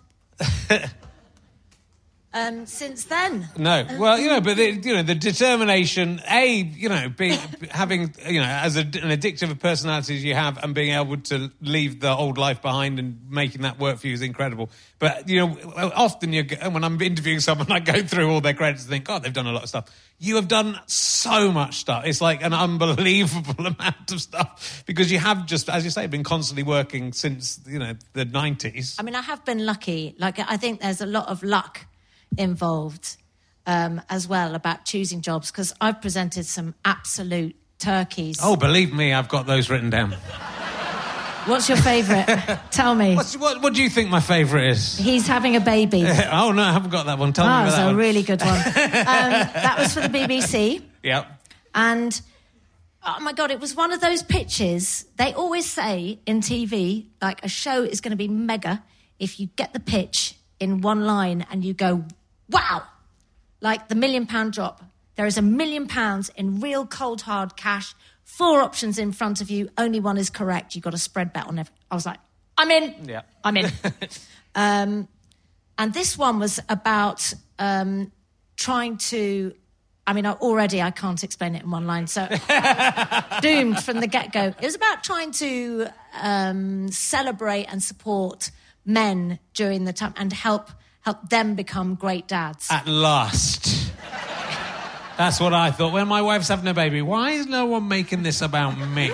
um, since then. No, well, you know, but the, you know, the determination, a, you know, being having, you know, as a, an addictive personality as you have, and being able to leave the old life behind and making that work for you is incredible. But you know, often you when I'm interviewing someone, I go through all their credits and think, God, they've done a lot of stuff. You have done so much stuff. It's like an unbelievable amount of stuff because you have just, as you say, been constantly working since, you know, the nineties. I mean, I have been lucky. Like, I think there's a lot of luck involved um, as well about choosing jobs because I've presented some absolute turkeys. Oh, believe me, I've got those written down. What's your favourite? Tell me. What's, what, what do you think my favourite is? He's having a baby. Oh, no, I haven't got that one. Tell oh, me about that that was a one. really good one. um, that was for the B B C. Yep. And, oh, my God, it was one of those pitches. They always say in T V, like, a show is going to be mega if you get the pitch in one line and you go, wow, like the million pound drop. There is a million pounds in real cold hard cash, four options in front of you, only one is correct. You've got a spread bet on every... I was like, I'm in. Yeah. I'm in. um, and this one was about um, trying to... I mean, already I can't explain it in one line, so doomed from the get-go. It was about trying to um, celebrate and support men during the time and help help them become great dads. At last. That's what I thought. When my wife's having a baby, why is no one making this about me?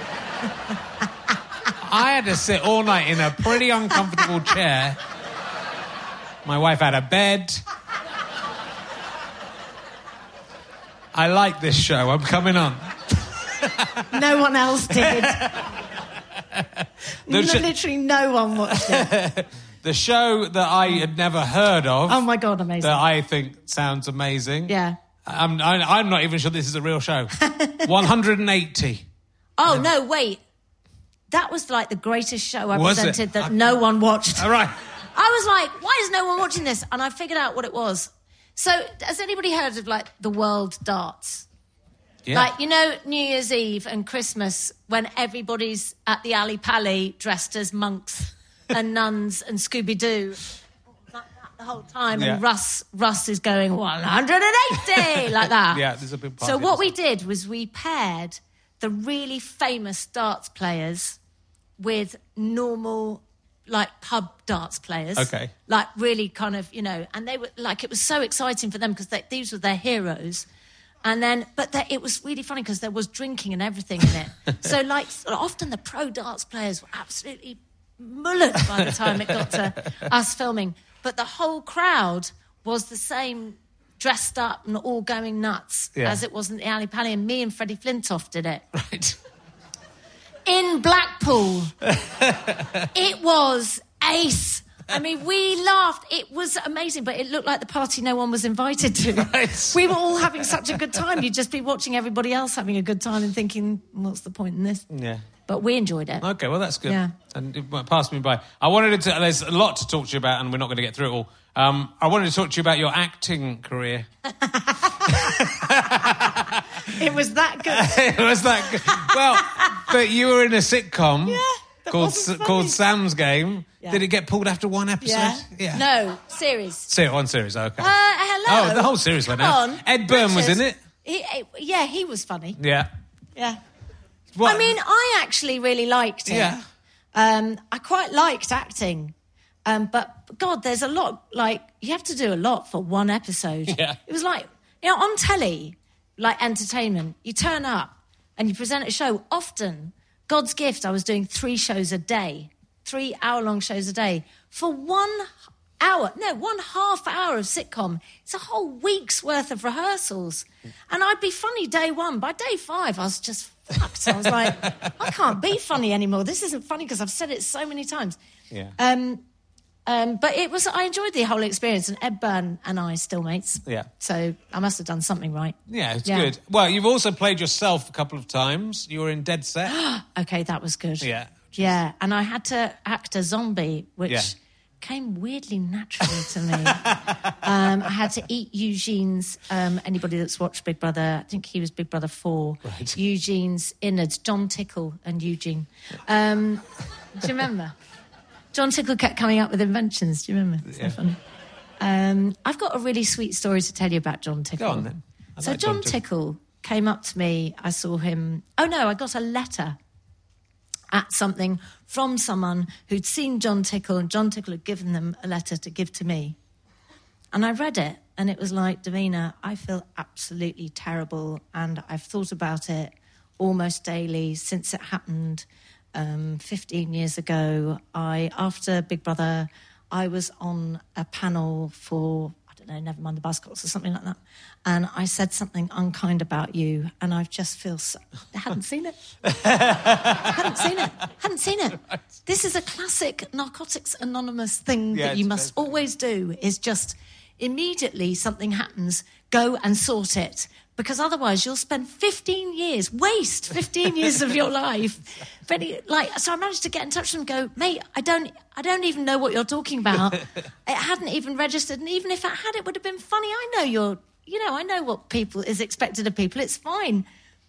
I had to sit all night in a pretty uncomfortable chair. My wife had a bed. I like this show. I'm coming on. No one else did. The sh- Literally no one watched it. The show that I had never heard of. Oh, my God, amazing. That I think sounds amazing. Yeah. I'm, I'm not even sure this is a real show. one hundred eighty. Oh, no, wait. That was like the greatest show I Was presented it? that I... no one watched. All right. I was like, why is no one watching this? And I figured out what it was. So, has anybody heard of, like, the World Darts? Yeah. Like, you know, New Year's Eve and Christmas when everybody's at the Ali Pali dressed as monks and nuns and Scooby-Doo like that the whole time. Yeah. And Russ Russ is going one hundred eighty like that. Yeah, there's a big party. So what we did was we paired the really famous darts players with normal, like, pub darts players. Okay. Like, really kind of, you know, and they were, like, it was so exciting for them because these were their heroes. And then, but the, it was really funny because there was drinking and everything in it. So, like, often the pro darts players were absolutely mullered by the time it got to us filming. But the whole crowd was the same, dressed up and all going nuts Yeah. as it was in the Ali Pali. And me and Freddie Flintoff did it. Right. In Blackpool. It was ace. I mean, we laughed. It was amazing, but it looked like the party no one was invited to. Right. We were all having such a good time. You'd just be watching everybody else having a good time and thinking, what's the point in this? Yeah. But we enjoyed it. Okay, well, that's good. Yeah. And it passed me by. I wanted to... There's a lot to talk to you about, and we're not going to get through it all. Um, I wanted to talk to you about your acting career. It was that good. It was that good. Well, but you were in a sitcom Yeah, that called wasn't funny. called Sam's Game. Yeah. Did it get pulled after one episode? Yeah. No, series. Se- one series, okay. Uh, hello. Oh, the whole series went Come out. on. Ed Byrne was Richard. in it. He, eh, yeah, he was funny. Yeah. Yeah. What? I mean, I actually really liked it. Yeah. Um, I quite liked acting. Um, but, God, there's a lot, like, you have to do a lot for one episode. Yeah. It was like, you know, on telly, like entertainment, you turn up and you present a show. Often, God's gift, I was doing three shows a day, three hour-long shows a day, for one hour, no, one half hour of sitcom. It's a whole week's worth of rehearsals. And I'd be funny day one. By day five, I was just fucked. I was like, I can't be funny anymore. This isn't funny because I've said it so many times. Yeah. Um, um, but it was, I enjoyed the whole experience, and Ed Byrne and I still mates. Yeah. So I must have done something right. Yeah, it's Yeah. good. Well, you've also played yourself a couple of times. You were in Dead Set. Okay, that was good. Yeah. Yeah, and I had to act a zombie, which Yeah. came weirdly naturally to me. um, I had to eat Eugene's, um, anybody that's watched Big Brother, I think he was Big Brother four, Right. Eugene's innards, John Tickle and Eugene. Um, do you remember? John Tickle kept coming up with inventions. Do you remember? It's so Yeah. funny. Um, I've got a really sweet story to tell you about John Tickle. Go on, then. I So like John John Tickle. Tickle came up to me. I saw him. Oh, no, I got a letter at something from someone who'd seen John Tickle, and John Tickle had given them a letter to give to me. And I read it, and it was like, Davina, I feel absolutely terrible, and I've thought about it almost daily since it happened um, fifteen years ago. I, after Big Brother, I was on a panel for, I don't know, never mind the Buzzcocks or something like that, and I said something unkind about you, and I just feel so... I hadn't seen it. hadn't seen it. Hadn't seen it. This is a classic Narcotics Anonymous thing Yeah, that you it's- must always do, is just immediately something happens, go and sort it. Because otherwise you'll spend fifteen years, waste fifteen years of your life. Very, like, so I managed to get in touch with them and go, mate, I don't, I don't even know what you're talking about. It hadn't even registered. And even if it had, it would have been funny. I know you're, you know, I know what people is expected of people. It's fine.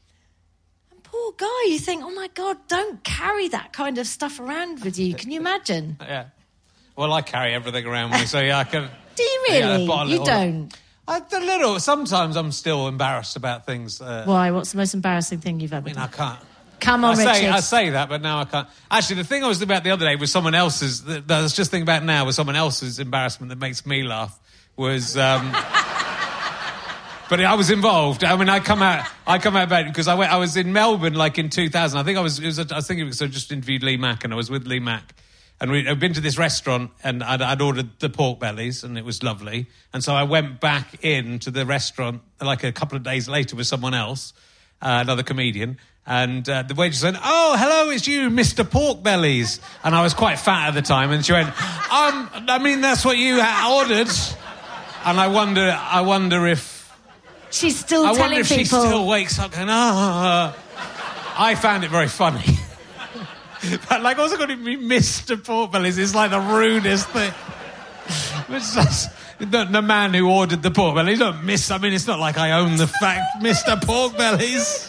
And poor guy, you think, oh my God, don't carry that kind of stuff around with you. Can you imagine? Yeah. Well, I carry everything around with me, so yeah, I can... Do you Yeah, really? I bought a you little- don't? I, a little. Sometimes I'm still embarrassed about things. Uh, Why? What's the most embarrassing thing you've ever I mean, done? I can't. Come on, I say, Richard. I say that, but now I can't. Actually, the thing I was thinking about the other day was someone else's. That I was just thinking about now was someone else's embarrassment that makes me laugh. Was, um, but I was involved. I mean, I come out. I come out about it because I went. I was in Melbourne, like in two thousand. I think I was. It was a, I was thinking because I just interviewed Lee Mack, and I was with Lee Mack. And we, I'd been to this restaurant, and I'd, I'd ordered the pork bellies, and it was lovely. And so I went back in to the restaurant like a couple of days later with someone else, uh, another comedian. And uh, the waitress went, "Oh, hello, it's you, Mister Pork Bellies." And I was quite fat at the time, and she went, "Um, I mean, that's what you ha- ordered." And I wonder, I wonder if She's still I telling wonder if people. she still wakes up going, "Ah." I found it very funny. But like, also got to be Mister Pork Bellies. It's like the rudest thing. It's just, the, the man who ordered the pork bellies, don't miss. I mean, it's not like I own the fact, Mister Pork Bellies.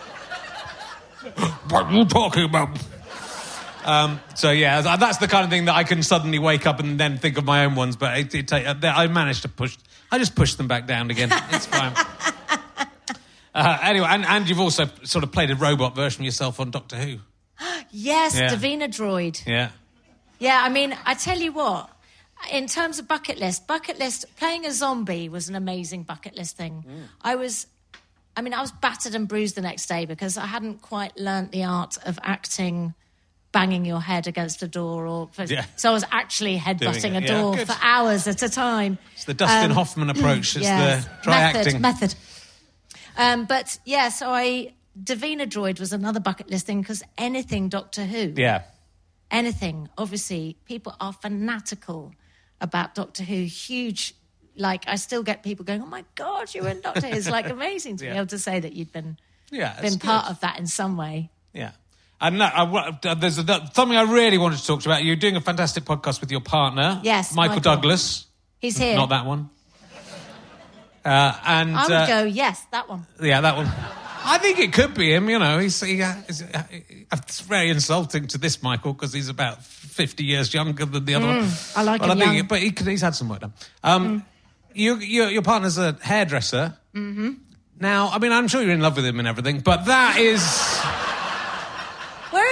What are you talking about? Um, so yeah, that's the kind of thing that I can suddenly wake up and then think of my own ones. But it, it take, I managed to push. I just pushed them back down again. It's fine. Uh, anyway, and, and you've also sort of played a robot version of yourself on Doctor Who. Yes, Yeah. Davina Droid. Yeah. Yeah, I mean, I tell you what, in terms of bucket list, bucket list, playing a zombie was an amazing bucket list thing. Mm. I was, I mean, I was battered and bruised the next day because I hadn't quite learnt the art of acting, banging your head against a door, or Yeah. so I was actually headbutting Doing a it, yeah, door good. for hours at a time. It's the Dustin Um, Hoffman approach. It's yes. the try method, acting. Method. Um, but yeah, so I Davina Droid was another bucket list thing because anything Doctor Who, Yeah. anything. Obviously, people are fanatical about Doctor Who. Huge, like I still get people going, "Oh my God, you were in Doctor Who!" It's like amazing to Yeah. be able to say that you'd been Yeah. it's been good. part of that in some way. Yeah. And no, I, uh, there's a, something I really wanted to talk to you about. You're doing a fantastic podcast with your partner. Yes, Michael, Michael. Douglas. He's here. Not that one. Uh, and I would uh, go, yes, that one. Yeah, that one. I think it could be him, you know. He's, he, uh, he's, uh, it's very insulting to this Michael because he's about fifty years younger than the other one. I like Well, him I think, young. But he, he's had some work done. Um, you, you, your partner's a hairdresser. Mm-hmm. Now, I mean, I'm sure you're in love with him and everything, but that is...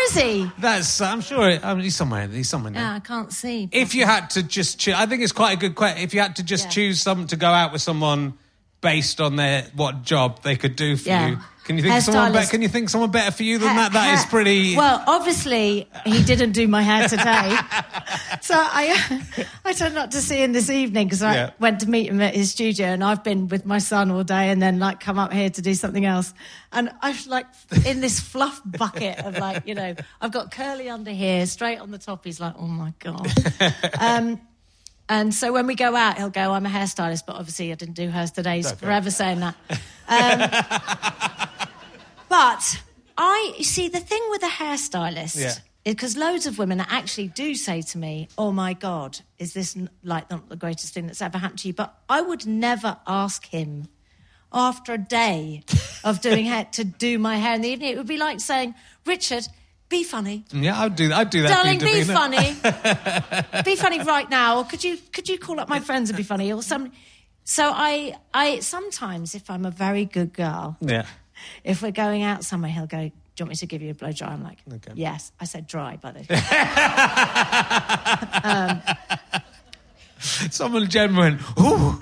is he? That's. I'm sure. Um, he's somewhere. He's somewhere now. Yeah, I can't see. If you had to just choose, I think it's quite a good question. If you had to just Yeah. choose some to go out with someone based on their what job they could do for Yeah. you, can you think of someone Hairstylist. better? Can you think of someone better for you than Ha- that? That is ha- pretty. Well, obviously, he didn't do my hair today. So I I turned up to see him this evening because I Yeah. went to meet him at his studio, and I've been with my son all day and then, like, come up here to do something else. And I was, like, in this fluff bucket of, like, you know, I've got curly under here, straight on the top. He's like, oh, my God. um, and so when we go out, he'll go, I'm a hairstylist, but obviously I didn't do hers today. He's Okay. forever saying that. Um, but I, you see, the thing with a hairstylist... Yeah. Because loads of women actually do say to me, oh, my God, is this n- like not the greatest thing that's ever happened to you? But I would never ask him after a day of doing hair to do my hair in the evening. It would be like saying, Richard, be funny. Yeah, I'd do that. I'd do that. Darling, for you, be Davina. funny. Be funny right now. Or could you could you call up my friends and be funny? Or some. So I, I sometimes, if I'm a very good girl, Yeah. if we're going out somewhere, he'll go, do you want me to give you a blow dry? I'm like, Okay. yes. I said dry, by the way. um, Someone genuine. Ooh.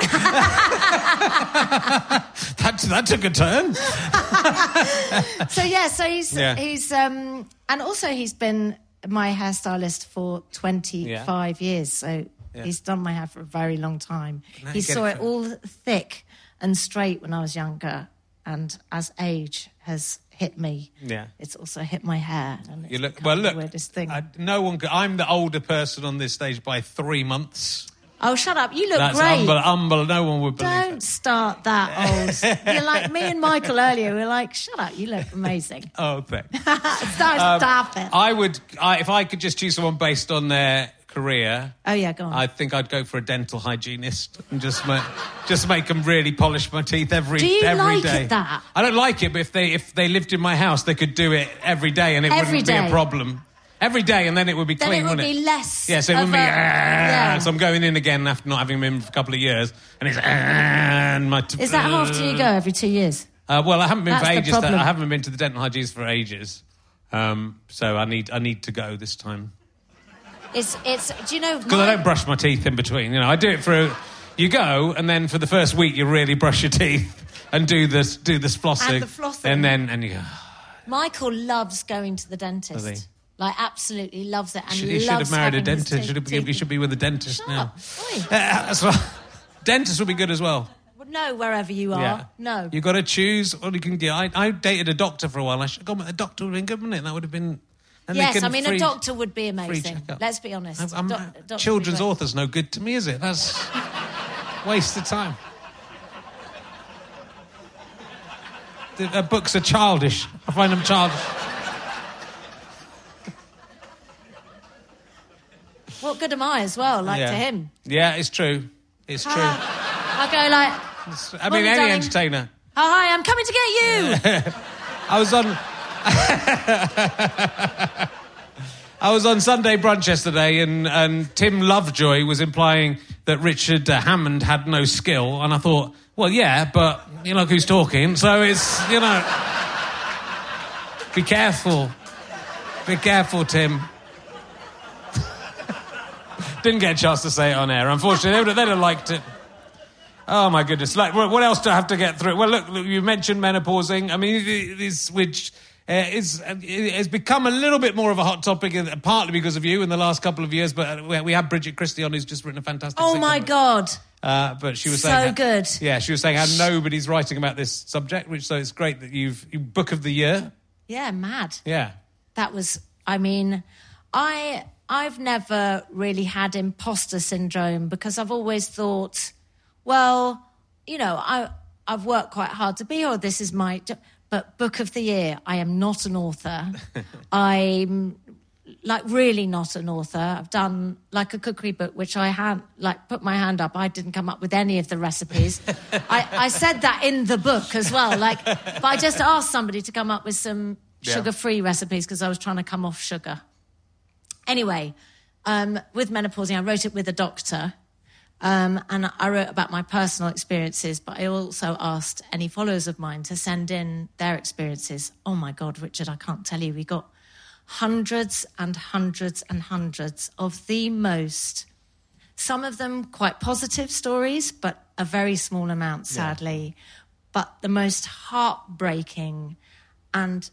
that, that took a turn. so, yeah, so he's, Yeah. he's um, and also he's been my hairstylist for twenty-five years. So Yeah. he's done my hair for a very long time. Now He you get saw it it for- all thick and straight when I was younger. And as age has hit me, Yeah. it's also hit my hair. And You it's look kind well. of the Look, weirdest thing. I, no one. Could, I'm the older person on this stage by three months. Oh, shut up. You look That's great. humble. Humble. No one would believe Don't it. start that old. You're like me and Michael earlier. We were like, shut up, you look amazing. Oh, thanks. Start, Um, stop it. I would, I, if I could just choose someone based on their career, Oh, yeah, go on. I think I'd go for a dental hygienist and just make, just make them really polish my teeth every Do you every like day. it that? I don't like it, but if they if they lived in my house, they could do it every day, and it Every wouldn't be day. a problem. Every day, and then it would be Then clean, it would wouldn't be it? less. Yeah, so it of wouldn't be. a- "Ah," yeah. So I'm going in again after not having been for a couple of years, and it's. "Ah," and my t- Is that how often you go? Every two years? Uh, well, I haven't been That's for the ages. problem. I haven't been to the dental hygienist for ages, um, so I need I need to go this time. It's, it's, do you know... Because I don't brush my teeth in between. You know, I do it for... You go, and then for the first week, you really brush your teeth and do this, do this flossing. And the flossing. And then, and you go... Michael loves going to the dentist. Does he? Like, absolutely loves it. And Should, he should loves have married a having his dentist. Should have, teeth- he should be with a dentist Shut now. up. Oi. Uh, that's right. Dentist would be good as well. No, wherever you are. Yeah. No. You've got to choose what you can do. I, I dated a doctor for a while. I should have gone with a doctor. Would have been good, wouldn't it? That would have been... and they Yes, can I mean, free- a doctor would be free amazing. checkup. Let's be honest. I'm- I'm- Doc- doctor would be children's great. author's no good to me, is it? That's waste of time. The, the books are childish. I find them childish. What good am I as well, like yeah. to him? Yeah, it's true. It's true. I go like, It's- I mean, Morning, any darling. entertainer. oh, hi, I'm coming to get you. I was on... I was on Sunday brunch yesterday, and, and Tim Lovejoy was implying that Richard uh, Hammond had no skill, and I thought, well, yeah, but you know who's talking, so it's, you know... Be careful. Be careful, Tim. Didn't get a chance to say it on air, unfortunately. They would have, they'd have liked it. Oh, my goodness. Like, what else do I have to get through? Well, look, look you mentioned menopausing. I mean, this, which uh, is, uh, has become a little bit more of a hot topic, uh, partly because of you in the last couple of years, but uh, we- we have Bridget Christie on who's just written a fantastic Oh, thing my on it. God. Uh, but she was So saying... how- good. Yeah, she was saying how nobody's writing about this subject, which so it's great that you've... You Book of the Year. Yeah, mad. Yeah. That was, I mean, I, I've never really had imposter syndrome because I've always thought, well, you know, I, I've worked quite hard to be here. This is my, jo- but Book of the Year, I am not an author. I'm like really not an author. I've done like a cookery book, which I had like put my hand up. I didn't come up with any of the recipes. I, I said that in the book as well. Like, but I just asked somebody to come up with some Yeah. sugar-free recipes because I was trying to come off sugar. Anyway, um, with menopausing, I wrote it with a doctor. Um, and I wrote about my personal experiences, but I also asked any followers of mine to send in their experiences. Oh, my God, Richard, I can't tell you. We got hundreds and hundreds and hundreds of the most, some of them quite positive stories, but a very small amount, sadly, yeah. but the most heartbreaking and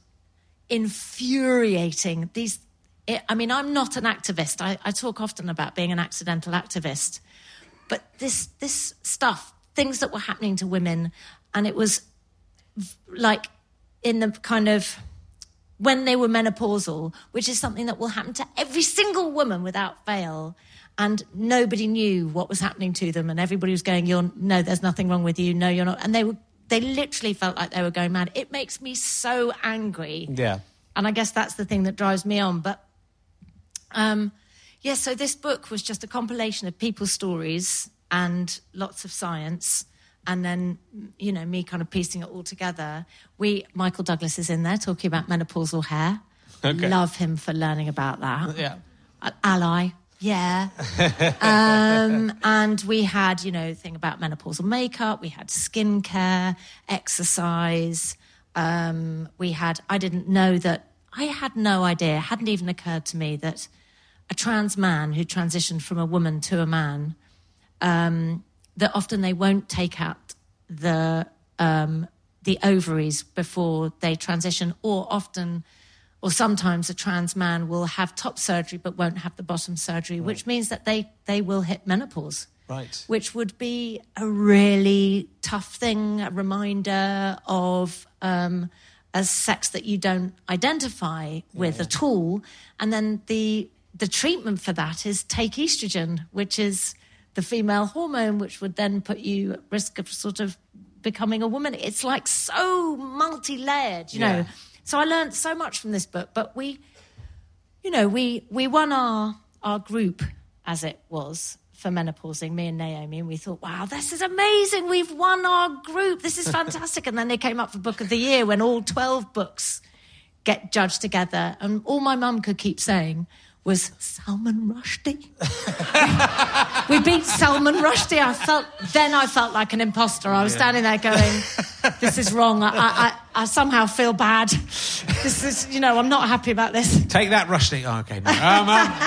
infuriating. These, it, I mean, I'm not an activist. I, I talk often about being an accidental activist, but this this stuff, things that were happening to women, and it was like in the kind of when they were menopausal, which is something that will happen to every single woman without fail, and nobody knew what was happening to them, and everybody was going, "You're no, there's nothing wrong with you. No, you're not," and they were. They literally felt like they were going mad. It makes me so angry. Yeah. And I guess that's the thing that drives me on. But, um, yeah, so this book was just a compilation of people's stories and lots of science. And then, you know, me kind of piecing it all together. We, Michael Douglas is in there talking about menopausal hair. Okay. Love him for learning about that. Yeah. Ally. Yeah. um, and we had, you know, thing about menopausal makeup. We had skincare, exercise. Um, we had, I didn't know that, I had no idea, it hadn't even occurred to me that a trans man who transitioned from a woman to a man, um, that often they won't take out the um, the ovaries before they transition, or often... or sometimes a trans man will have top surgery but won't have the bottom surgery, right. which means that they, they will hit menopause. Right. Which would be a really tough thing, a reminder of um, a sex that you don't identify with yeah. at all. And then the the treatment for that is take estrogen, which is the female hormone, which would then put you at risk of sort of becoming a woman. It's like so multi-layered, you yeah. know. So I learned so much from this book, but we, you know, we we won our our group, as it was, for menopausing, me and Naomi, and we thought, wow, this is amazing, we've won our group, this is fantastic. And then they came up for Book of the Year when all twelve books get judged together, and all my mum could keep saying was Salman Rushdie. we beat Salman Rushdie. I felt then I felt like an imposter. I was yeah. standing there going, "This is wrong. I, I, I somehow feel bad. This is, you know, I'm not happy about this." Take that, Rushdie. Oh, okay. No. Um,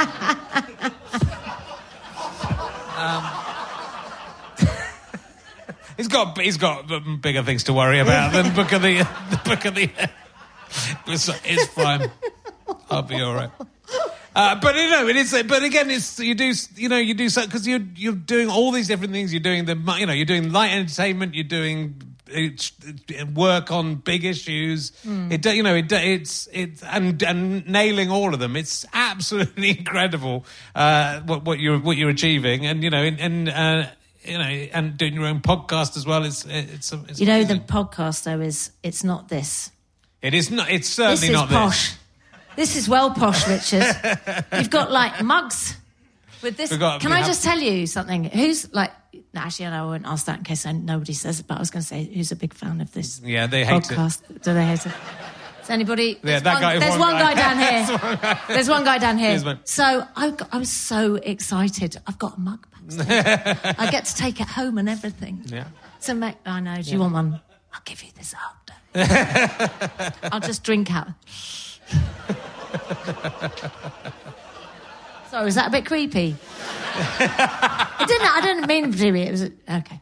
um, um, he's got he's got bigger things to worry about than Book of the the Book of the. It's, it's fine. I'll be all right. Uh, but you know, it is. But again, it's you do. You know, you do so because you're you're doing all these different things. You're doing the. You know, you're doing light entertainment. You're doing it, it, work on big issues. Mm. It. You know, it, it's it's and and nailing all of them. It's absolutely incredible uh, what what you're what you're achieving. And you know, and. and uh, you know, and doing your own podcast as well. It's it's. it's you know, amazing. The podcast though is it's not this. It is not. It's certainly this is not posh. this. This is well posh, Richard. You've got, like, mugs with this. Got, Can I have... just tell you something? Who's, like... No, actually, I won't ask that in case nobody says it, but I was going to say, who's a big fan of this Yeah, they hate podcast? it. Do they hate it? Is anybody... Yeah, there's that one, guy... There's one, one guy, guy down here. one guy. There's one guy down here. One. So I, got, I was so excited. I've got a mug backstage. I get to take it home and everything. Yeah. So, mate, I know. Do you yeah. want one? I'll give you this after. I'll just drink out. Sorry, was that a bit creepy? I didn't. I didn't mean to do it. It was okay.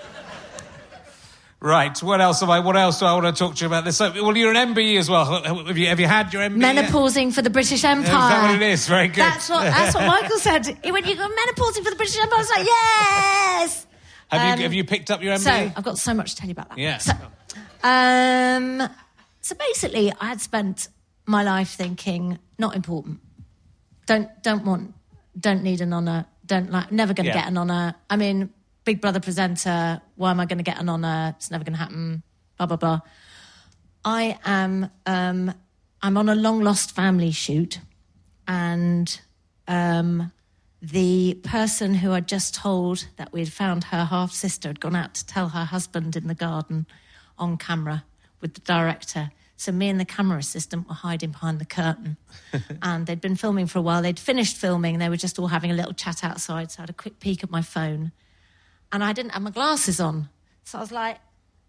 Right. What else have I? What else do I want to talk to you about this? So, well, you're an M B E as well. Have you? Have you had your M B E? Menopausing for the British Empire. Is that what it is? Very good. That's what. That's what Michael said. He went, "You got menopausing for the British Empire." I was like, "Yes." Have um, you? Have you picked up your M B E? So I've got so much to tell you about that. Yeah. So, um, so basically, I had spent my life thinking, not important. Don't don't want, don't need an honour. Don't like, never going to yeah. get an honour. I mean, Big Brother presenter. Why am I going to get an honour? It's never going to happen. Blah blah blah. I am. Um, I'm on a long lost family shoot, and um, the person who I'd just told that we'd found her half sister had gone out to tell her husband in the garden, on camera with the director. So me and the camera assistant were hiding behind the curtain. And they'd been filming for a while. They'd finished filming. They were just all having a little chat outside. So I had a quick peek at my phone. And I didn't have my glasses on. So I was like...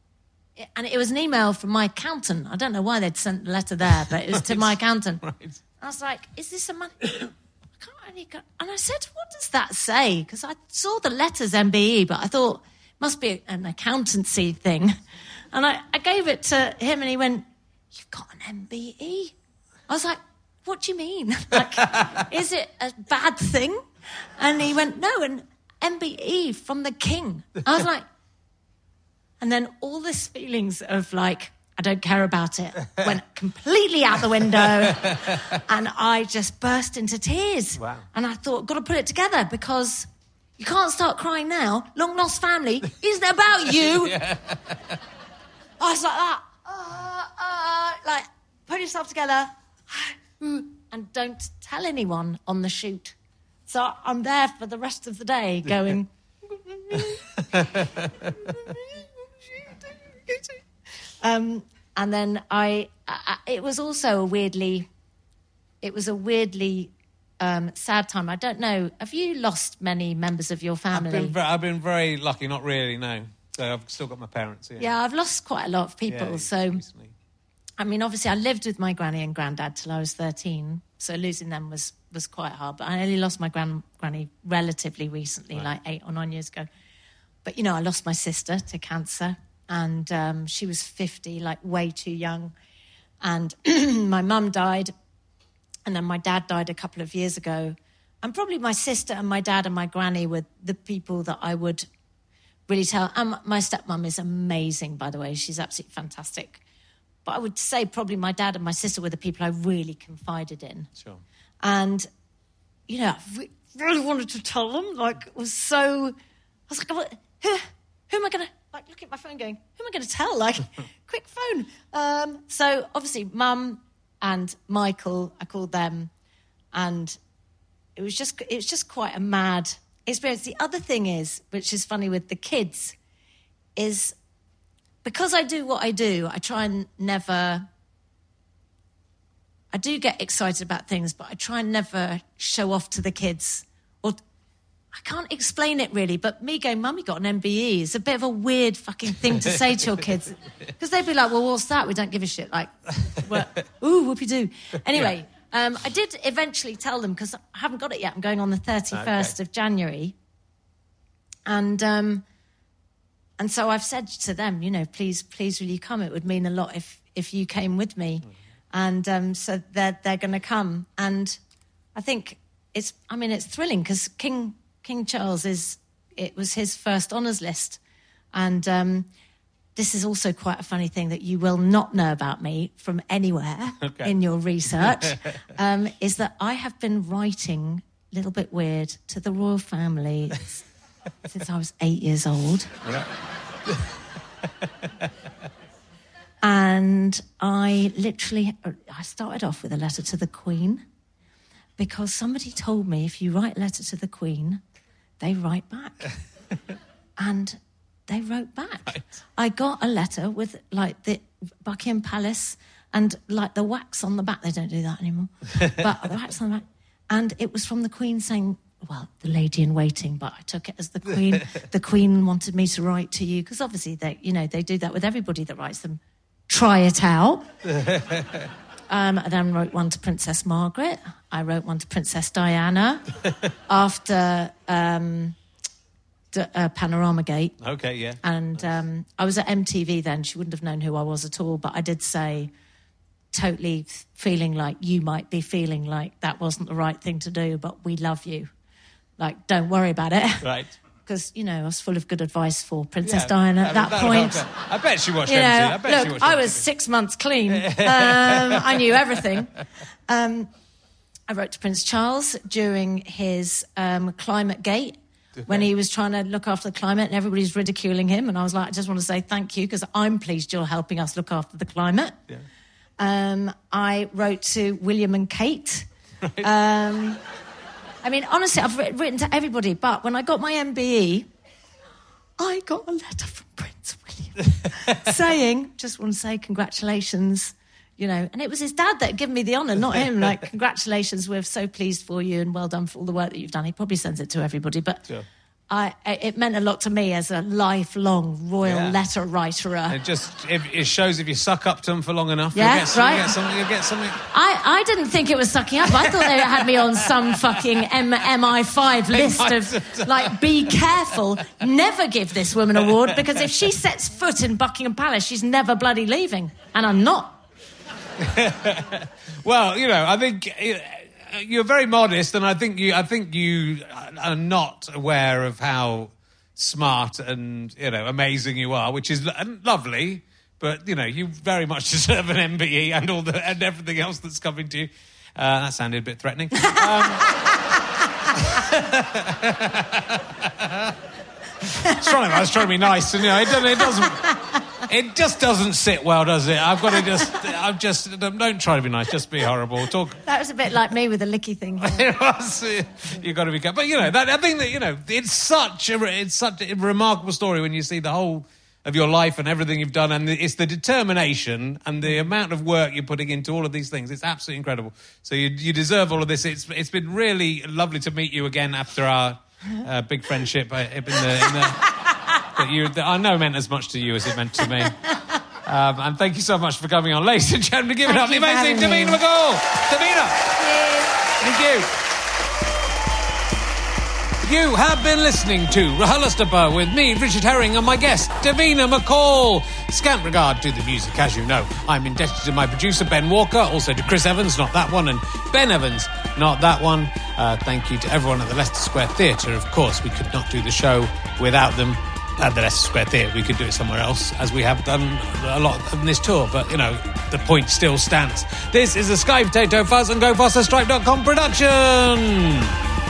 And it was an email from my accountant. I don't know why they'd sent the letter there, but it was to my accountant. Right. I was like, is this a money? I can't really go. And I said, what does that say? Because I saw the letters M B E, but I thought it must be an accountancy thing. And I, I gave it to him and he went, you've got an M B E? I was like, what do you mean? Like, is it a bad thing? And he went, no, an M B E from the king. I was like, and then all this feelings of like, I don't care about it, went completely out the window. And I just burst into tears. Wow. And I thought, got to put it together because you can't start crying now. Long lost family isn't about you. Yeah. I was like that. Uh, uh, like, put yourself together and don't tell anyone on the shoot. So I'm there for the rest of the day going... um, and then I, I... It was also a weirdly... It was a weirdly um, sad time. I don't know. Have you lost many members of your family? I've been, very, I've been very lucky, not really, no. So I've still got my parents, yeah. Yeah, I've lost quite a lot of people, yeah, so... recently. I mean, obviously, I lived with my granny and granddad till I was thirteen, so losing them was, was quite hard. But I only lost my gran- granny relatively recently, right. like eight or nine years ago. But, you know, I lost my sister to cancer, and um, she was fifty, like way too young. And my mum died, and then my dad died a couple of years ago. And probably my sister and my dad and my granny were the people that I would really tell. And my stepmum is amazing, by the way. She's absolutely fantastic. But I would say probably my dad and my sister were the people I really confided in. Sure. And, you know, I re- really wanted to tell them. Like, it was so... I was like, what, who, who am I going to... Like, look at my phone going, who am I going to tell? Like, quick phone. Um, so, obviously, Mum and Michael, I called them. And it was just it was just quite a mad experience. The other thing is, which is funny with the kids, is... Because I do what I do, I try and never... I do get excited about things, but I try and never show off to the kids. Or I can't explain it really, but me going, Mummy got an M B E is a bit of a weird fucking thing to say to your kids. Because they'd be like, well, what's that? We don't give a shit. Like, what? Ooh, whoopie-doo. Anyway, yeah. um, I did eventually tell them, because I haven't got it yet. I'm going on the thirty-first okay. of January. And... Um, And so I've said to them, you know, please, please, will you come? It would mean a lot if, if you came with me. Mm-hmm. And um, so they're, they're going to come. And I think it's, I mean, it's thrilling because King King Charles is, it was his first honours list. And um, this is also quite a funny thing that you will not know about me from anywhere okay. in your research, um, is that I have been writing, a little bit weird, to the royal family since I was eight years old. Yeah. And I literally, I started off with a letter to the Queen because somebody told me if you write a letter to the Queen, they write back. And they wrote back. Right. I got a letter with, like, the Buckingham Palace and, like, the wax on the back. They don't do that anymore. But the wax on the back. And it was from the Queen saying... Well, the lady in waiting, but I took it as the Queen. The Queen wanted me to write to you because obviously they, you know, they do that with everybody that writes them. Try it out. um, I then wrote one to Princess Margaret. I wrote one to Princess Diana after um, d- uh, Panorama Gate. Okay, yeah. And um, I was at M T V then. She wouldn't have known who I was at all, but I did say, totally feeling like you might be feeling like that wasn't the right thing to do, but we love you. Like, don't worry about it. Right. Because, you know, I was full of good advice for Princess yeah, Diana at that, that point. I bet, I bet she watched you M T V. know, I bet look, she watched I M T V. was six months clean. um, I knew everything. Um, I wrote to Prince Charles during his um, climate gate when he was trying to look after the climate and everybody's ridiculing him. And I was like, I just want to say thank you because I'm pleased you're helping us look after the climate. Yeah. Um, I wrote to William and Kate. Right. Um, I mean, honestly, I've written to everybody, but when I got my M B E, I got a letter from Prince William saying, just want to say congratulations, you know, and it was his dad that had given me the honour, not him. Like, congratulations, we're so pleased for you and well done for all the work that you've done. He probably sends it to everybody, but... Sure. I, it meant a lot to me as a lifelong royal Yeah. letter writer. It just it, it shows if you suck up to them for long enough, Yeah, you'll get, some, right. you'll get something. You'll get something. I, I didn't think it was sucking up. I thought they had me on some fucking M- MI5 list of, like, be careful, never give this woman an award, because if she sets foot in Buckingham Palace, she's never bloody leaving. And I'm not. Well, you know, I think uh, you're very modest, and I think you, I think you are not aware of how smart and, you know, amazing you are, which is lo- lovely. But, you know, you very much deserve an M B E and all the and everything else that's coming to you. Uh, that sounded a bit threatening. Um, it's trying, I was trying to be nice, and you know, it doesn't. It doesn't. It just doesn't sit well, does it? I've got to just. I'm just. Don't try to be nice. Just be horrible. Talk. That was a bit like me with the licky thing. It was, uh, you've got to be careful. But you know, that, I think that you know, it's such a it's such a remarkable story when you see the whole of your life and everything you've done, and the, it's the determination and the amount of work you're putting into all of these things. It's absolutely incredible. So you you deserve all of this. It's it's been really lovely to meet you again after our uh, big friendship uh, in the. In the that you, that I know meant as much to you as it meant to me. Um, and thank you so much for coming on. Ladies and gentlemen, give it up the amazing Davina McCall. Davina. Thank you. You have been listening to RHLSTP with me, Richard Herring, and my guest, Davina McCall. Scant regard to the music, as you know. I'm indebted to my producer, Ben Walker, also to Chris Evans, not that one, and Ben Evans, not that one. Uh, thank you to everyone at the Leicester Square Theatre. Of course, we could not do the show without them. At the Leicester Square Theatre, we could do it somewhere else, as we have done a lot in this tour, but, you know, the point still stands. This is a Sky Potato Fuzz and Go Faster Stripe dot com production!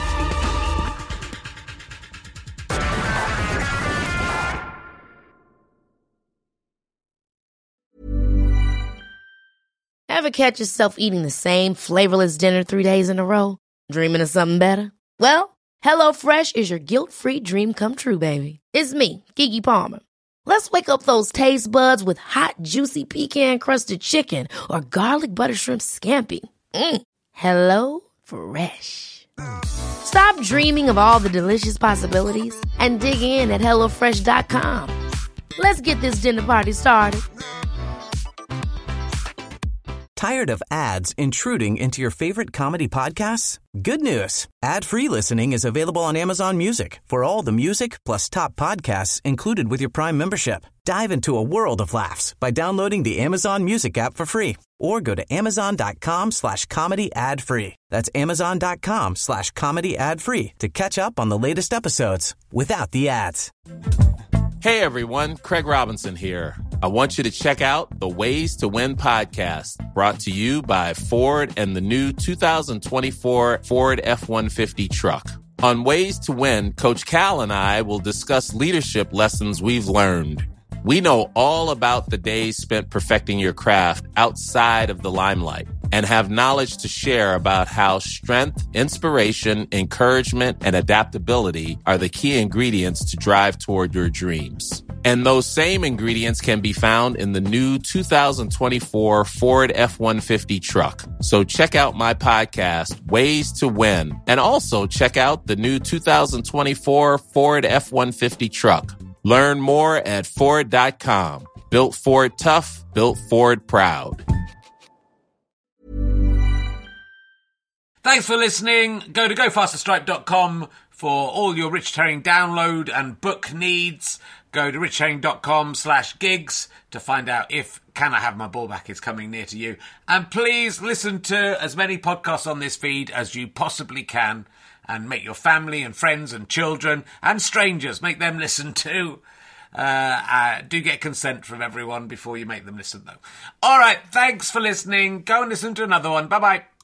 Ever catch yourself eating the same flavorless dinner three days in a row? Dreaming of something better? Well, HelloFresh is your guilt-free dream come true, baby. It's me, Keke Palmer. Let's wake up those taste buds with hot, juicy pecan-crusted chicken or garlic butter shrimp scampi. Mm. Hello Fresh. Stop dreaming of all the delicious possibilities and dig in at hello fresh dot com. Let's get this dinner party started. Tired of ads intruding into your favorite comedy podcasts? Good news. Ad-free listening is available on Amazon Music for all the music plus top podcasts included with your Prime membership. Dive into a world of laughs by downloading the Amazon Music app for free or go to amazon.com slash comedy ad free. That's amazon.com slash comedy ad free to catch up on the latest episodes without the ads. Hey everyone, Craig Robinson here. I want you to check out the Ways to Win podcast, brought to you by Ford and the new two thousand twenty-four Ford F one fifty truck. On Ways to Win, Coach Cal and I will discuss leadership lessons we've learned. We know all about the days spent perfecting your craft outside of the limelight and have knowledge to share about how strength, inspiration, encouragement, and adaptability are the key ingredients to drive toward your dreams. And those same ingredients can be found in the new two thousand twenty-four Ford F one fifty truck. So check out my podcast, Ways to Win, and also check out the new two thousand twenty-four Ford F one fifty truck. Learn more at Ford dot com. Built Ford tough, built Ford proud. Thanks for listening. Go to go faster stripe dot com for all your Richard Herring download and book needs. Go to richard herring dot com slash gigs to find out if Can I Have My Ball Back is coming near to you. And please listen to as many podcasts on this feed as you possibly can. And make your family and friends and children and strangers, make them listen too. Uh, uh, do get consent from everyone before you make them listen, though. All right, thanks for listening. Go and listen to another one. Bye-bye.